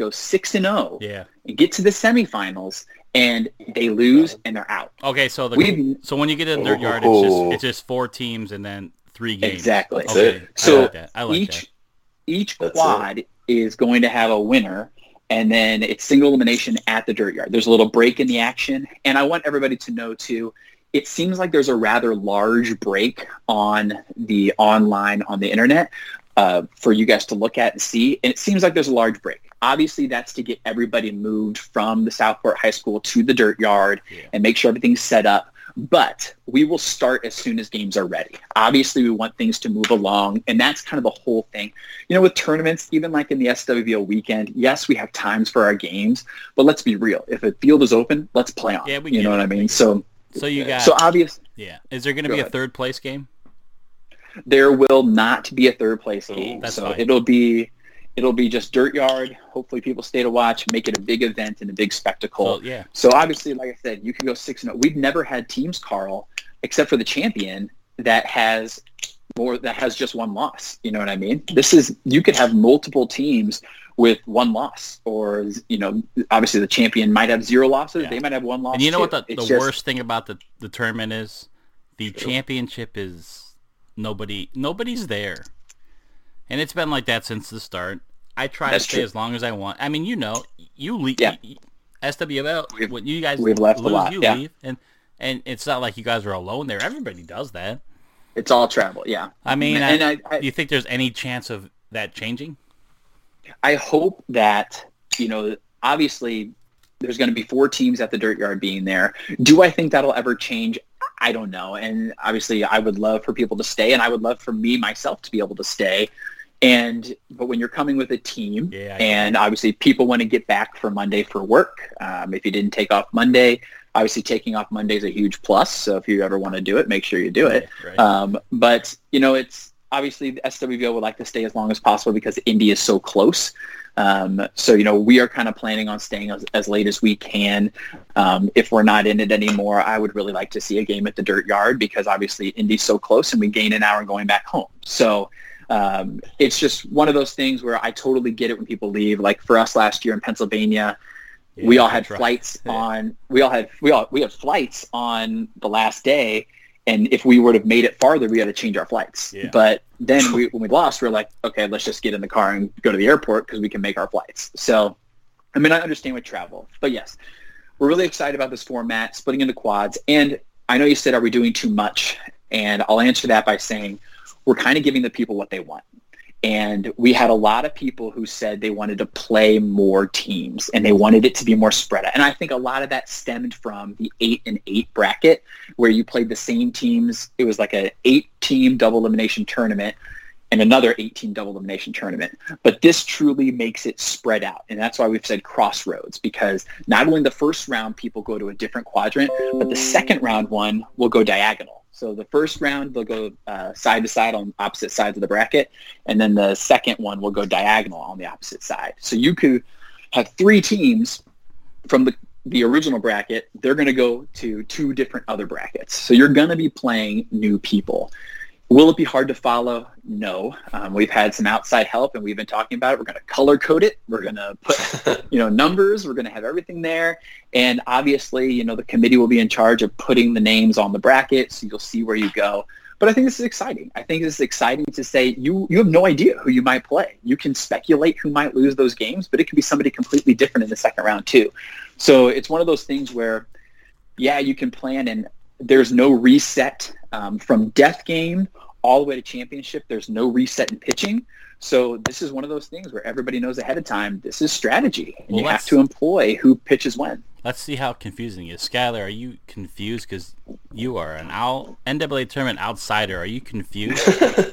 6-0 and get to the semifinals, and they lose and they're out. Okay, so when you get to the Dirt Yard, it's just 4 teams and then 3 games. Exactly. Okay. So each quad is going to have a winner, and then it's single elimination at the Dirt Yard. There's a little break in the action, and I want everybody to know too, it seems like there's a rather large break on the internet for you guys to look at and see, and it seems like there's a large break. Obviously, that's to get everybody moved from the Southport High School to the Dirt Yard and make sure everything's set up. But we will start as soon as games are ready. Obviously, we want things to move along, and that's kind of the whole thing. You know, with tournaments, even like in the SWBO weekend, yes, we have times for our games, but let's be real. If a field is open, let's play on. Yeah, you know what I mean? So you got... So obvious. Yeah. Is there going to be a third place game? There will not be a third place game. That's so fine. It'll be just Dirt Yard. Hopefully people stay to watch, make it a big event and a big spectacle. So obviously, like I said, you can go 6-0. We've never had teams, Carl, except for the champion, that has more that has just one loss. You know what I mean? You could have multiple teams with one loss, or, you know, obviously the champion might have 0 losses. Yeah. They might have one loss. And you know too. what the worst thing about the tournament is? The championship is nobody's there. And it's been like that since the start. I try to stay as long as I want. I mean, you know, you leave. Yeah. SWL, when you guys we've left lose, a lot. you Yeah. leave. And it's not like you guys are alone there. Everybody does that. It's all travel, yeah. I mean, and do you think there's any chance of that changing? I hope that, you know, obviously there's going to be 4 teams at the Dirt Yard being there. Do I think that'll ever change? I don't know. And obviously I would love for people to stay, and I would love for myself to be able to stay. But when you're coming with a team, and obviously people want to get back for Monday for work. If you didn't take off Monday, obviously taking off Monday is a huge plus. So if you ever want to do it, make sure you do it. Right. But, you know, it's obviously the SWVO would like to stay as long as possible because Indy is so close. So, you know, we are kind of planning on staying as late as we can. If we're not in it anymore, I would really like to see a game at the Dirt Yard because obviously Indy's so close and we gain an hour going back home. So it's just one of those things where I totally get it when people leave. Like for us last year in Pennsylvania, we all had flights on. We had flights on the last day, and if we would have made it farther, we had to change our flights. Yeah. But then when we lost, we were like, okay, let's just get in the car and go to the airport because we can make our flights. So, I mean, I understand with travel, but yes, we're really excited about this format, splitting into quads. And I know you said, are we doing too much? And I'll answer that by saying we're kind of giving the people what they want. And we had a lot of people who said they wanted to play more teams and they wanted it to be more spread out. And I think a lot of that stemmed from the 8-8 bracket where you played the same teams. It was like a 8-team double elimination tournament and another 8-team double elimination tournament. But this truly makes it spread out. And that's why we've said crossroads, because not only the first round people go to a different quadrant, but the second round one will go diagonal. So the first round, they'll go side to side on opposite sides of the bracket, and then the second one will go diagonal on the opposite side. So you could have 3 teams from the original bracket. They're going to go to 2 different other brackets. So you're going to be playing new people. Will it be hard to follow? No. We've had some outside help, and we've been talking about it. We're going to color code it. We're going to put, numbers. We're going to have everything there. And obviously, the committee will be in charge of putting the names on the bracket, so you'll see where you go. But I think this is exciting. I think this is exciting to say you have no idea who you might play. You can speculate who might lose those games, but it could be somebody completely different in the second round too. So it's one of those things where, you can plan, and there's no reset from death game all the way to championship. There's no reset in pitching. So this is one of those things where everybody knows ahead of time, this is strategy. And you have to employ who pitches when. Let's see how confusing it is. Skylar, are you confused? Because you are an NCAA tournament outsider. Are you confused?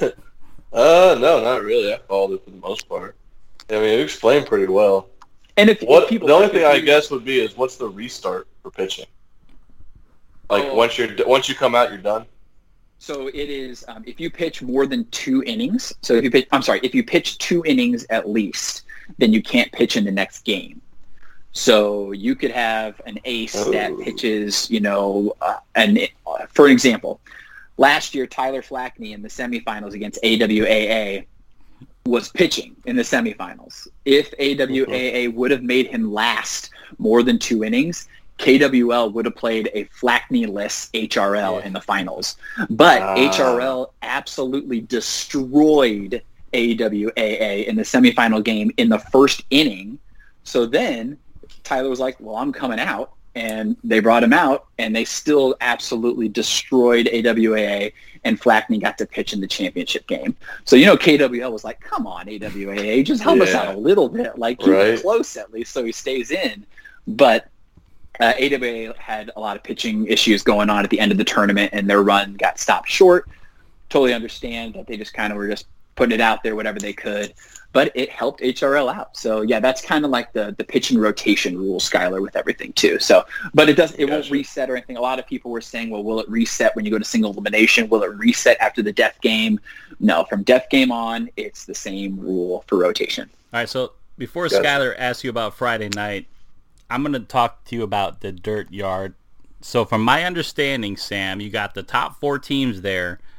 No, not really. I followed it for the most part. I mean, you explained pretty well. And if people, the only thing I guess would be is what's the restart for pitching? Like once you come out, you're done. So it is if you pitch more than 2 innings. So if you pitch 2 innings at least, then you can't pitch in the next game. So you could have an ace that pitches, for an example, last year Tyler Flackney in the semifinals against AWAA was pitching in the semifinals. If AWAA would have made him last more than 2 innings, KWL would have played a Flackney-less HRL in the finals. But HRL absolutely destroyed AWAA in the semifinal game in the first inning. So then Tyler was like, well, I'm coming out. And they brought him out, and they still absolutely destroyed AWAA, and Flackney got to pitch in the championship game. So, KWL was like, come on, AWAA, just help us out a little bit. Like, keep it close at least so he stays in. But AWA had a lot of pitching issues going on at the end of the tournament, and their run got stopped short. Totally understand that they just kind of were just putting it out there, whatever they could. But it helped HRL out. So, that's kind of like the pitching rotation rule, Skylar, with everything too. So, but it won't reset or anything. A lot of people were saying, well, will it reset when you go to single elimination? Will it reset after the death game? No, from death game on, it's the same rule for rotation. All right, so before Skylar asks you about Friday night, I'm going to talk to you about the Dirt Yard. So from my understanding, Sam, you got the top 4 teams there,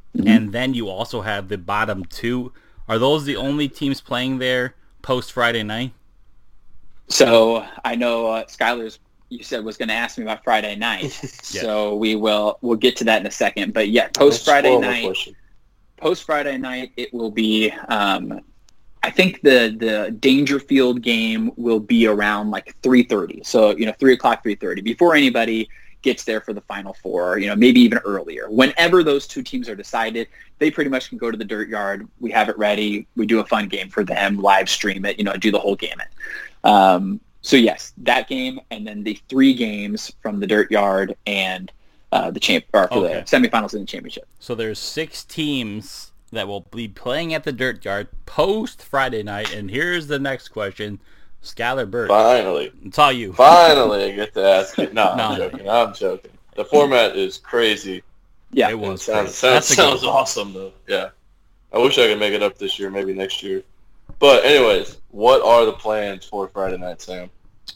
and then you also have the bottom two. Are those the only teams playing there post Friday night? So I know Skylar's, you said, was going to ask me about Friday night. Yes. So we'll get to that in a second. But yeah, post Friday night, it will be. I think the Dangerfield game will be around like 3:30. So 3 o'clock, 3:30, before anybody gets there for the Final Four. Maybe even earlier. Whenever those two teams are decided, they pretty much can go to the Dirt Yard. We have it ready. We do a fun game for them. Live stream it. Do the whole gamut. So yes, that game, and then the 3 games from the Dirt Yard and the the semifinals and the championship. So there's 6 teams that will be playing at the Dirt Yard post Friday night. And here's the next question, Skylar Burt. Finally, it's all you. Finally, I get to ask you. No, I'm joking. The format is crazy. Yeah, it was. Sounds awesome though. Yeah, I wish I could make it up this year, maybe next year. But anyways, what are the plans for Friday night, Sam?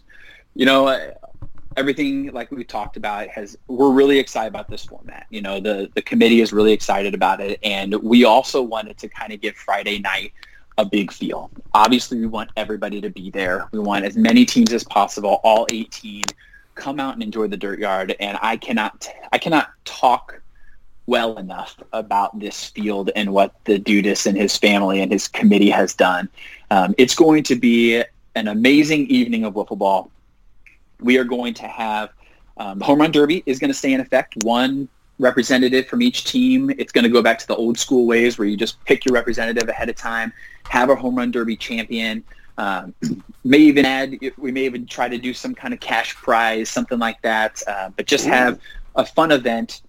Everything like we talked about we're really excited about this format. The committee is really excited about it, and we also wanted to kind of give Friday night a big feel. Obviously, we want everybody to be there. We want as many teams as possible, all 18, come out and enjoy the Dirt Yard. And I cannot talk well enough about this field and what the Dudas and his family and his committee has done. It's going to be an amazing evening of wiffle ball. We are going to have the Home Run Derby is going to stay in effect. One representative from each team. It's going to go back to the old school ways where you just pick your representative ahead of time, have a Home Run Derby champion. We may even try to do some kind of cash prize, something like that. But just have a fun event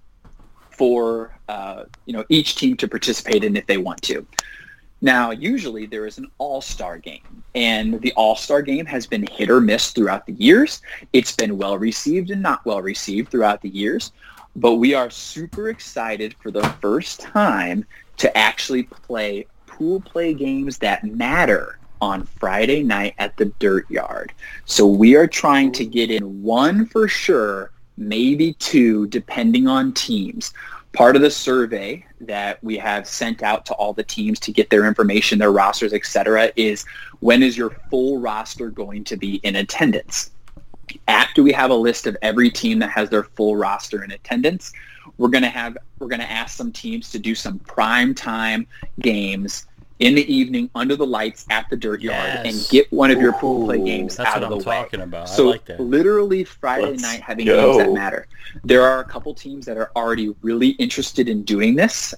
for each team to participate in if they want to. Now, usually there is an all-star game, and the all-star game has been hit or miss throughout the years. It's been well-received and not well-received throughout the years, but we are super excited for the first time to actually play pool play games that matter on Friday night at the Dirt Yard. So we are trying to get in 1 for sure, maybe 2, depending on teams. Part of the survey that we have sent out to all the teams to get their information, their rosters, etc., is when is your full roster going to be in attendance? After we have a list of every team that has their full roster in attendance, we're going to ask some teams to do some prime time games in the evening under the lights at the Dirt Yard and get one of your pool play games out of the way. That's what I'm talking about. So I like that. Literally Friday night having games that matter. There are a couple teams that are already really interested in doing this,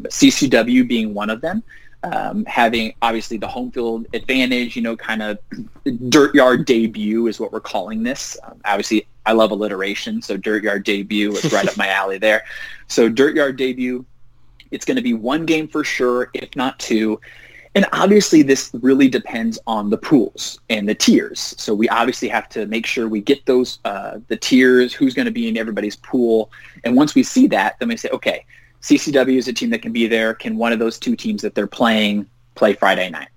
CCW being one of them. Having obviously the home field advantage, kind of Dirt Yard debut is what we're calling this. Obviously, I love alliteration, so Dirt Yard debut is right up my alley there. So Dirt Yard debut, it's going to be 1 game for sure, if not 2. And obviously, this really depends on the pools and the tiers. So we obviously have to make sure we get those the tiers, who's going to be in everybody's pool. And once we see that, then we say, okay, CCW is a team that can be there. Can one of those 2 teams that they're playing play Friday night?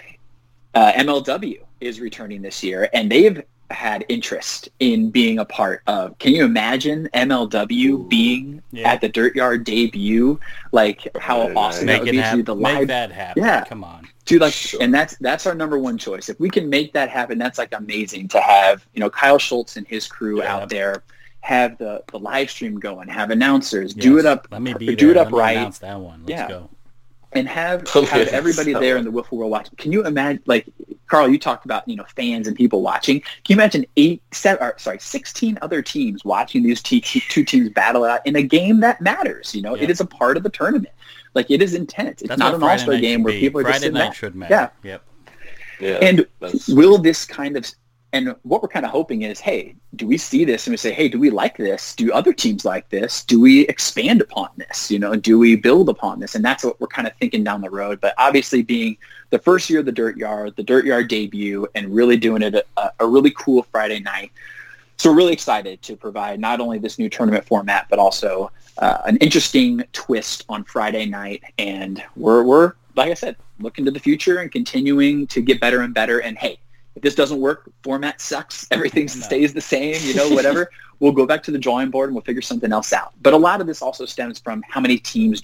MLW is returning this year, and they've had interest in being a part of. Can you imagine MLW being at the Dirt Yard debut? Like how awesome that would be to do the live. Make that happen. Yeah, come on. And that's our number 1 choice. If we can make that happen, that's like amazing to have. Kyle Schultz and his crew out there. Have the live stream going, have announcers, do it up. Let me be do there. it up right. Announce that one. Let's go. And have everybody there in the wiffle world watching. Can you imagine? Like Carl, you talked about fans and people watching. Can you imagine 16 other teams watching these 2 teams battle out in a game that matters? It is a part of the tournament. Like it is intense. It's not an all-star game where people are just sitting back. Should matter. Yeah. Yeah. And will this kind of? And what we're kind of hoping is, hey, do we see this and we say, hey, do we like this? Do other teams like this? Do we expand upon this? Do we build upon this? And that's what we're kind of thinking down the road. But obviously being the first year of the Dirt Yard debut, and really doing it a really cool Friday night. So we're really excited to provide not only this new tournament format, but also an interesting twist on Friday night. And we're, like I said, looking to the future and continuing to get better and better. And hey, if this doesn't work, format sucks, everything stays the same, whatever, we'll go back to the drawing board and we'll figure something else out. But a lot of this also stems from how many teams join.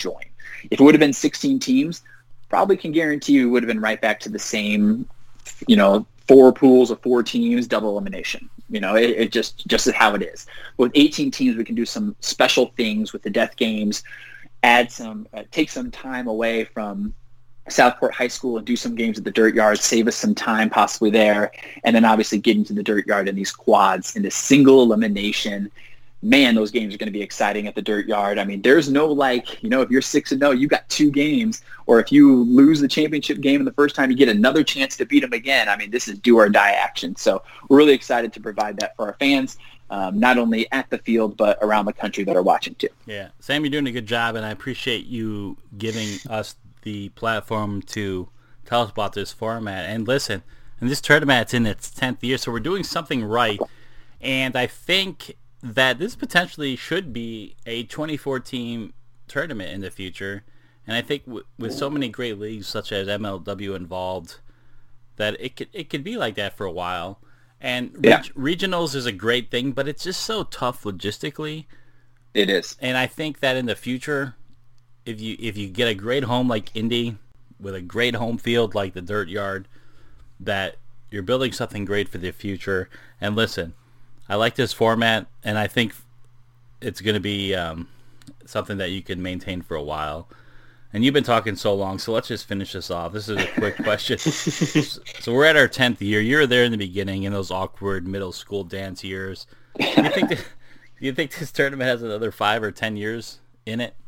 If it would have been 16 teams, probably can guarantee you would have been right back to the same, 4 pools of 4 teams, double elimination. It just is how it is. With 18 teams, we can do some special things with the death games, take some time away from Southport High School and do some games at the Dirt Yard, save us some time possibly there, and then obviously get into the Dirt Yard and these quads into single elimination. Man, those games are going to be exciting at the Dirt Yard. I mean, there's no if you're 6-0, you got 2 games, or if you lose the championship game in the first time, you get another chance to beat them again. I mean, this is do or die action. So we're really excited to provide that for our fans, not only at the field, but around the country that are watching too. Yeah. Sam, you're doing a good job, and I appreciate you giving us the platform to tell us about this format. And listen, and this tournament's in its 10th year, so we're doing something right. And I think that this potentially should be a 24-team tournament in the future. And I think with so many great leagues such as MLW involved, that it could be like that for a while. And regionals is a great thing, but it's just so tough logistically. It is. And I think that in the future, if you get a great home like Indy with a great home field like the Dirt Yard, that you're building something great for the future. And listen, I like this format, and I think it's going to be something that you can maintain for a while. And you've been talking so long, so let's just finish this off. This is a quick question. So we're at our 10th year. You were there in the beginning in those awkward middle school dance years. Do you think this tournament has another 5 or 10 years in it?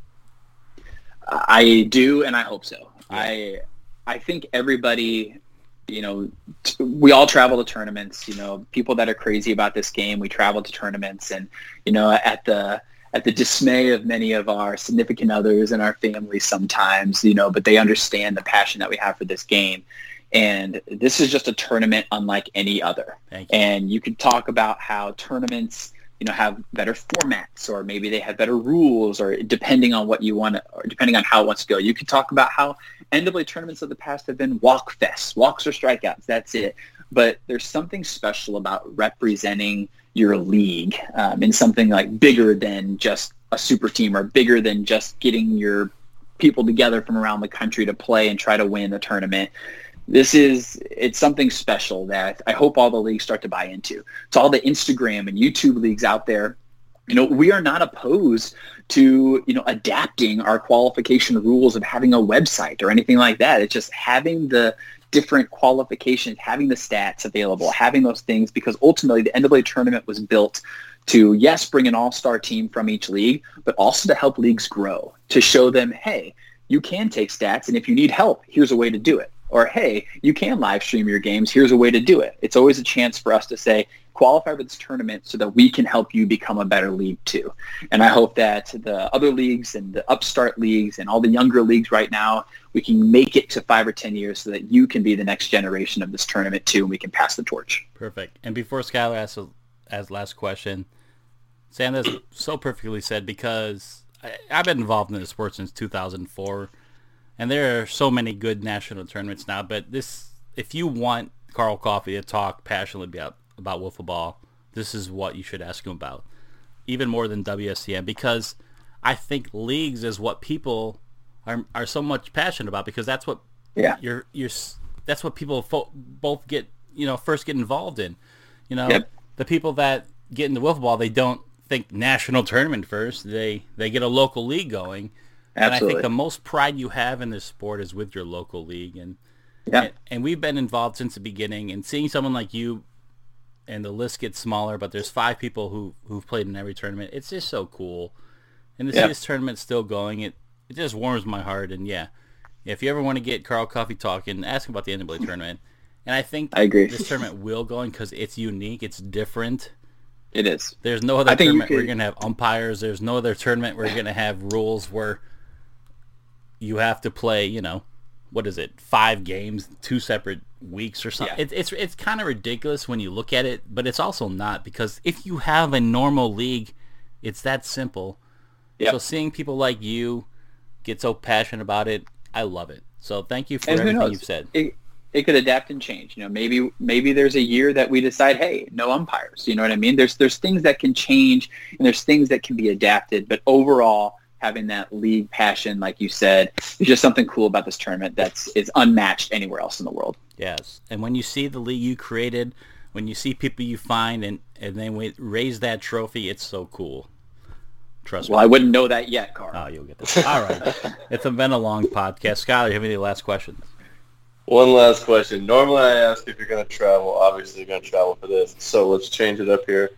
I do, and I hope so. Yeah. I think everybody, we all travel to tournaments. People that are crazy about this game, we travel to tournaments, and at the dismay of many of our significant others and our families sometimes, but they understand the passion that we have for this game. And this is just a tournament unlike any other. Thank you. And you could talk about how tournaments, have better formats, or maybe they have better rules, or depending on what you want, or depending on how it wants to go. You could talk about how NCAA tournaments of the past have been walks or strikeouts. That's it. But there's something special about representing your league in something like bigger than just a super team, or bigger than just getting your people together from around the country to play and try to win a tournament. It's something special that I hope all the leagues start to buy into. To all the Instagram and YouTube leagues out there, we are not opposed to, adapting our qualification rules of having a website or anything like that. It's just having the different qualifications, having the stats available, having those things, because ultimately the NCAA tournament was built to, yes, bring an all-star team from each league, but also to help leagues grow, to show them, hey, you can take stats, and if you need help, here's a way to do it. Or, hey, you can live stream your games, here's a way to do it. It's always a chance for us to say, qualify for this tournament so that we can help you become a better league too. And I hope that the other leagues and the upstart leagues and all the younger leagues right now, we can make it to 5 or 10 years so that you can be the next generation of this tournament too, and we can pass the torch. Perfect. And before Skylar asks last question, Sam, that's so perfectly said, because I've been involved in the sport since 2004, and there are so many good national tournaments now. But if you want Carl Coffey to talk passionately about wiffle ball, this is what you should ask him about, even more than WSCM, because I think leagues is what people are so much passionate about, because that's what that's what people both get first get involved in. The people that get into wiffle ball, they don't think national tournament first. They get a local league going. Absolutely. And I think the most pride you have in this sport is with your local league, and we've been involved since the beginning. And seeing someone like you, and the list gets smaller, but there's 5 people who've played in every tournament. It's just so cool, and to see this tournament still going, it just warms my heart. And if you ever want to get Carl Coffey talking, ask him about the NCAA tournament. And I think I agree. This tournament will go because it's unique, it's different. It is. There's no other tournament where you're going to have umpires. There's no other tournament where you're going to have rules where you have to play, 5 games, 2 separate weeks or something. Yeah. It's kind of ridiculous when you look at it, but it's also not, because if you have a normal league, it's that simple. Yep. So seeing people like you get so passionate about it, I love it. So thank you for everything you've said. It could adapt and change. Maybe there's a year that we decide, hey, no umpires. You know what I mean? There's things that can change, and there's things that can be adapted, but overall, having that league passion, like you said. There's just something cool about this tournament is unmatched anywhere else in the world. Yes, and when you see the league you created, when you see people you find, and then we raise that trophy, it's so cool. Trust me. Well, I wouldn't know that yet, Carl. Oh, you'll get this. All right. It's been a long podcast. Skyler, you have any last questions? One last question. Normally I ask if you're going to travel. Obviously you're going to travel for this. So let's change it up here.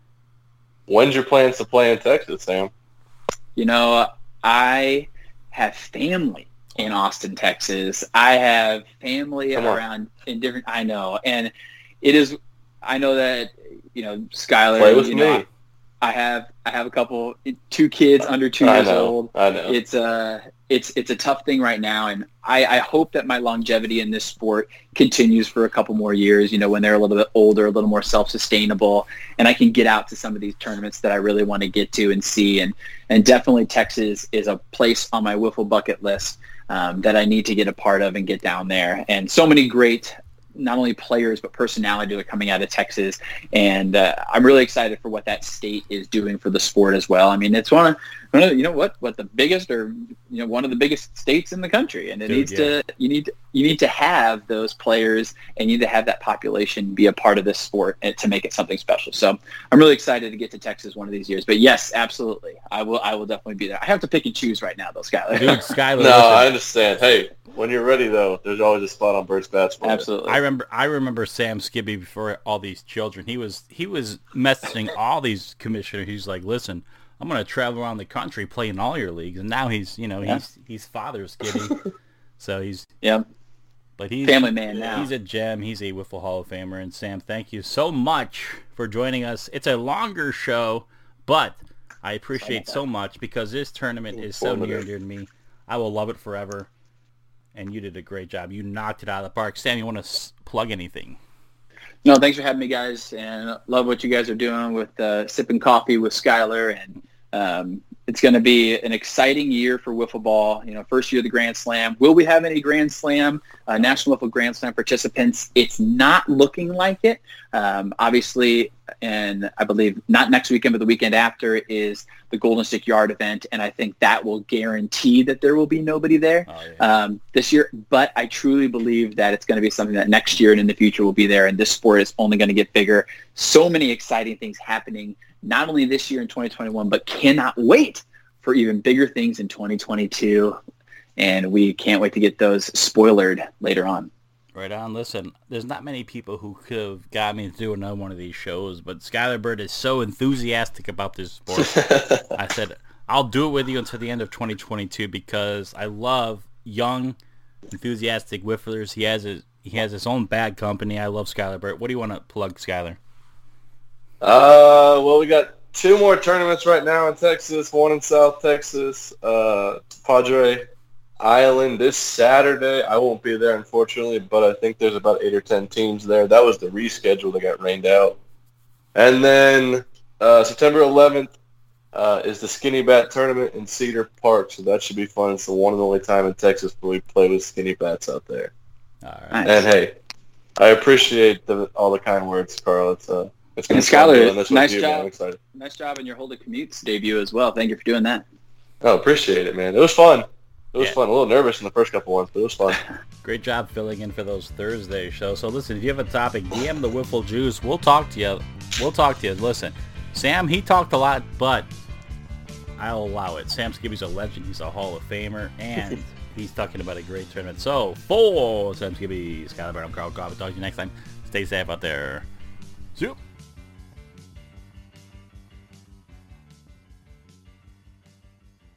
When's your plans to play in Texas, Sam? You know, I have family in Austin, Texas. I have family around in different, I know. And it is, I know that, you know, Skyler. Play with me. I have a couple, 2 kids under 2 years old. I know. It's a tough thing right now, and I hope that my longevity in this sport continues for a couple more years, you know, when they're a little bit older, a little more self-sustainable, and I can get out to some of these tournaments that I really want to get to and see. And definitely Texas is a place on my wiffle bucket list that I need to get a part of and get down there. And so many great not only players but personality that are coming out of Texas, and I'm really excited for what that state is doing for the sport as well. I mean, it's one of you know what the biggest, or you know, one of the biggest states in the country, and it needs to you need to have those players, and you need to have that population be a part of this sport and to make it something special. So I'm really excited to get to Texas one of these years. But yes, absolutely, I will definitely be there. I have to pick and choose right now, though, Skyler. Dude, Skyler. No, I understand. Hey, when you're ready, though, there's always a spot on Bert's Bats for Absolutely. you. I remember Sam Skibby before all these children. He was messaging all these commissioners. He's like, listen, I'm going to travel around the country playing all your leagues. And now he's father Skibby. So he's family man now. He's a gem. He's a Wiffle Hall of Famer. And Sam, thank you so much for joining us. It's a longer show, but I appreciate so much because this tournament is so near and dear to me. I will love it forever. And you did a great job. You knocked it out of the park. Sam, you want to plug anything? No, thanks for having me, guys, and love what you guys are doing with sipping coffee with Skyler. And it's going to be an exciting year for wiffle ball. You know, first year of the Grand Slam. Will we have any Grand Slam, National Wiffle Grand Slam participants? It's not looking like it. Obviously, and I believe not next weekend, but the weekend after is the Golden Stick Yard event, and I think that will guarantee that there will be nobody there this year. But I truly believe that it's going to be something that next year and in the future will be there, and this sport is only going to get bigger. So many exciting things happening, not only this year in 2021, but cannot wait for even bigger things in 2022, and we can't wait to get those spoilered later on. Right on. Listen, there's not many people who could have got me to do another one of these shows, but Skyler Burt is so enthusiastic about this sport. I said, I'll do it with you until the end of 2022 because I love young, enthusiastic whifflers. He has his own bag company. I love Skyler Burt. What do you want to plug, Skyler? Well, we got 2 more tournaments right now in Texas, one in South Texas, Padre Island this Saturday. I won't be there, unfortunately, but I think there's about 8 or 10 teams there. That was the reschedule that got rained out. And then September 11th is the Skinny Bat Tournament in Cedar Park, so that should be fun. It's the one and only time in Texas where we play with Skinny Bats out there. All right. And, hey, I appreciate all the kind words, Carl. It's been Skyler, nice job. Man. I'm excited. Nice job in your Hold the Commutes debut as well. Thank you for doing that. Oh, appreciate it, man. It was fun. It was fun. A little nervous in the first couple ones, but it was fun. Great job filling in for those Thursday shows. So listen, if you have a topic, DM the Wiffle Juice. We'll talk to you. Listen, Sam, he talked a lot, but I'll allow it. Sam Skibby's a legend. He's a Hall of Famer, and he's talking about a great tournament. So for Sam Skibby, Skyler Burt, I'm Carl Cobb. Talk to you next time. Stay safe out there. Zoop.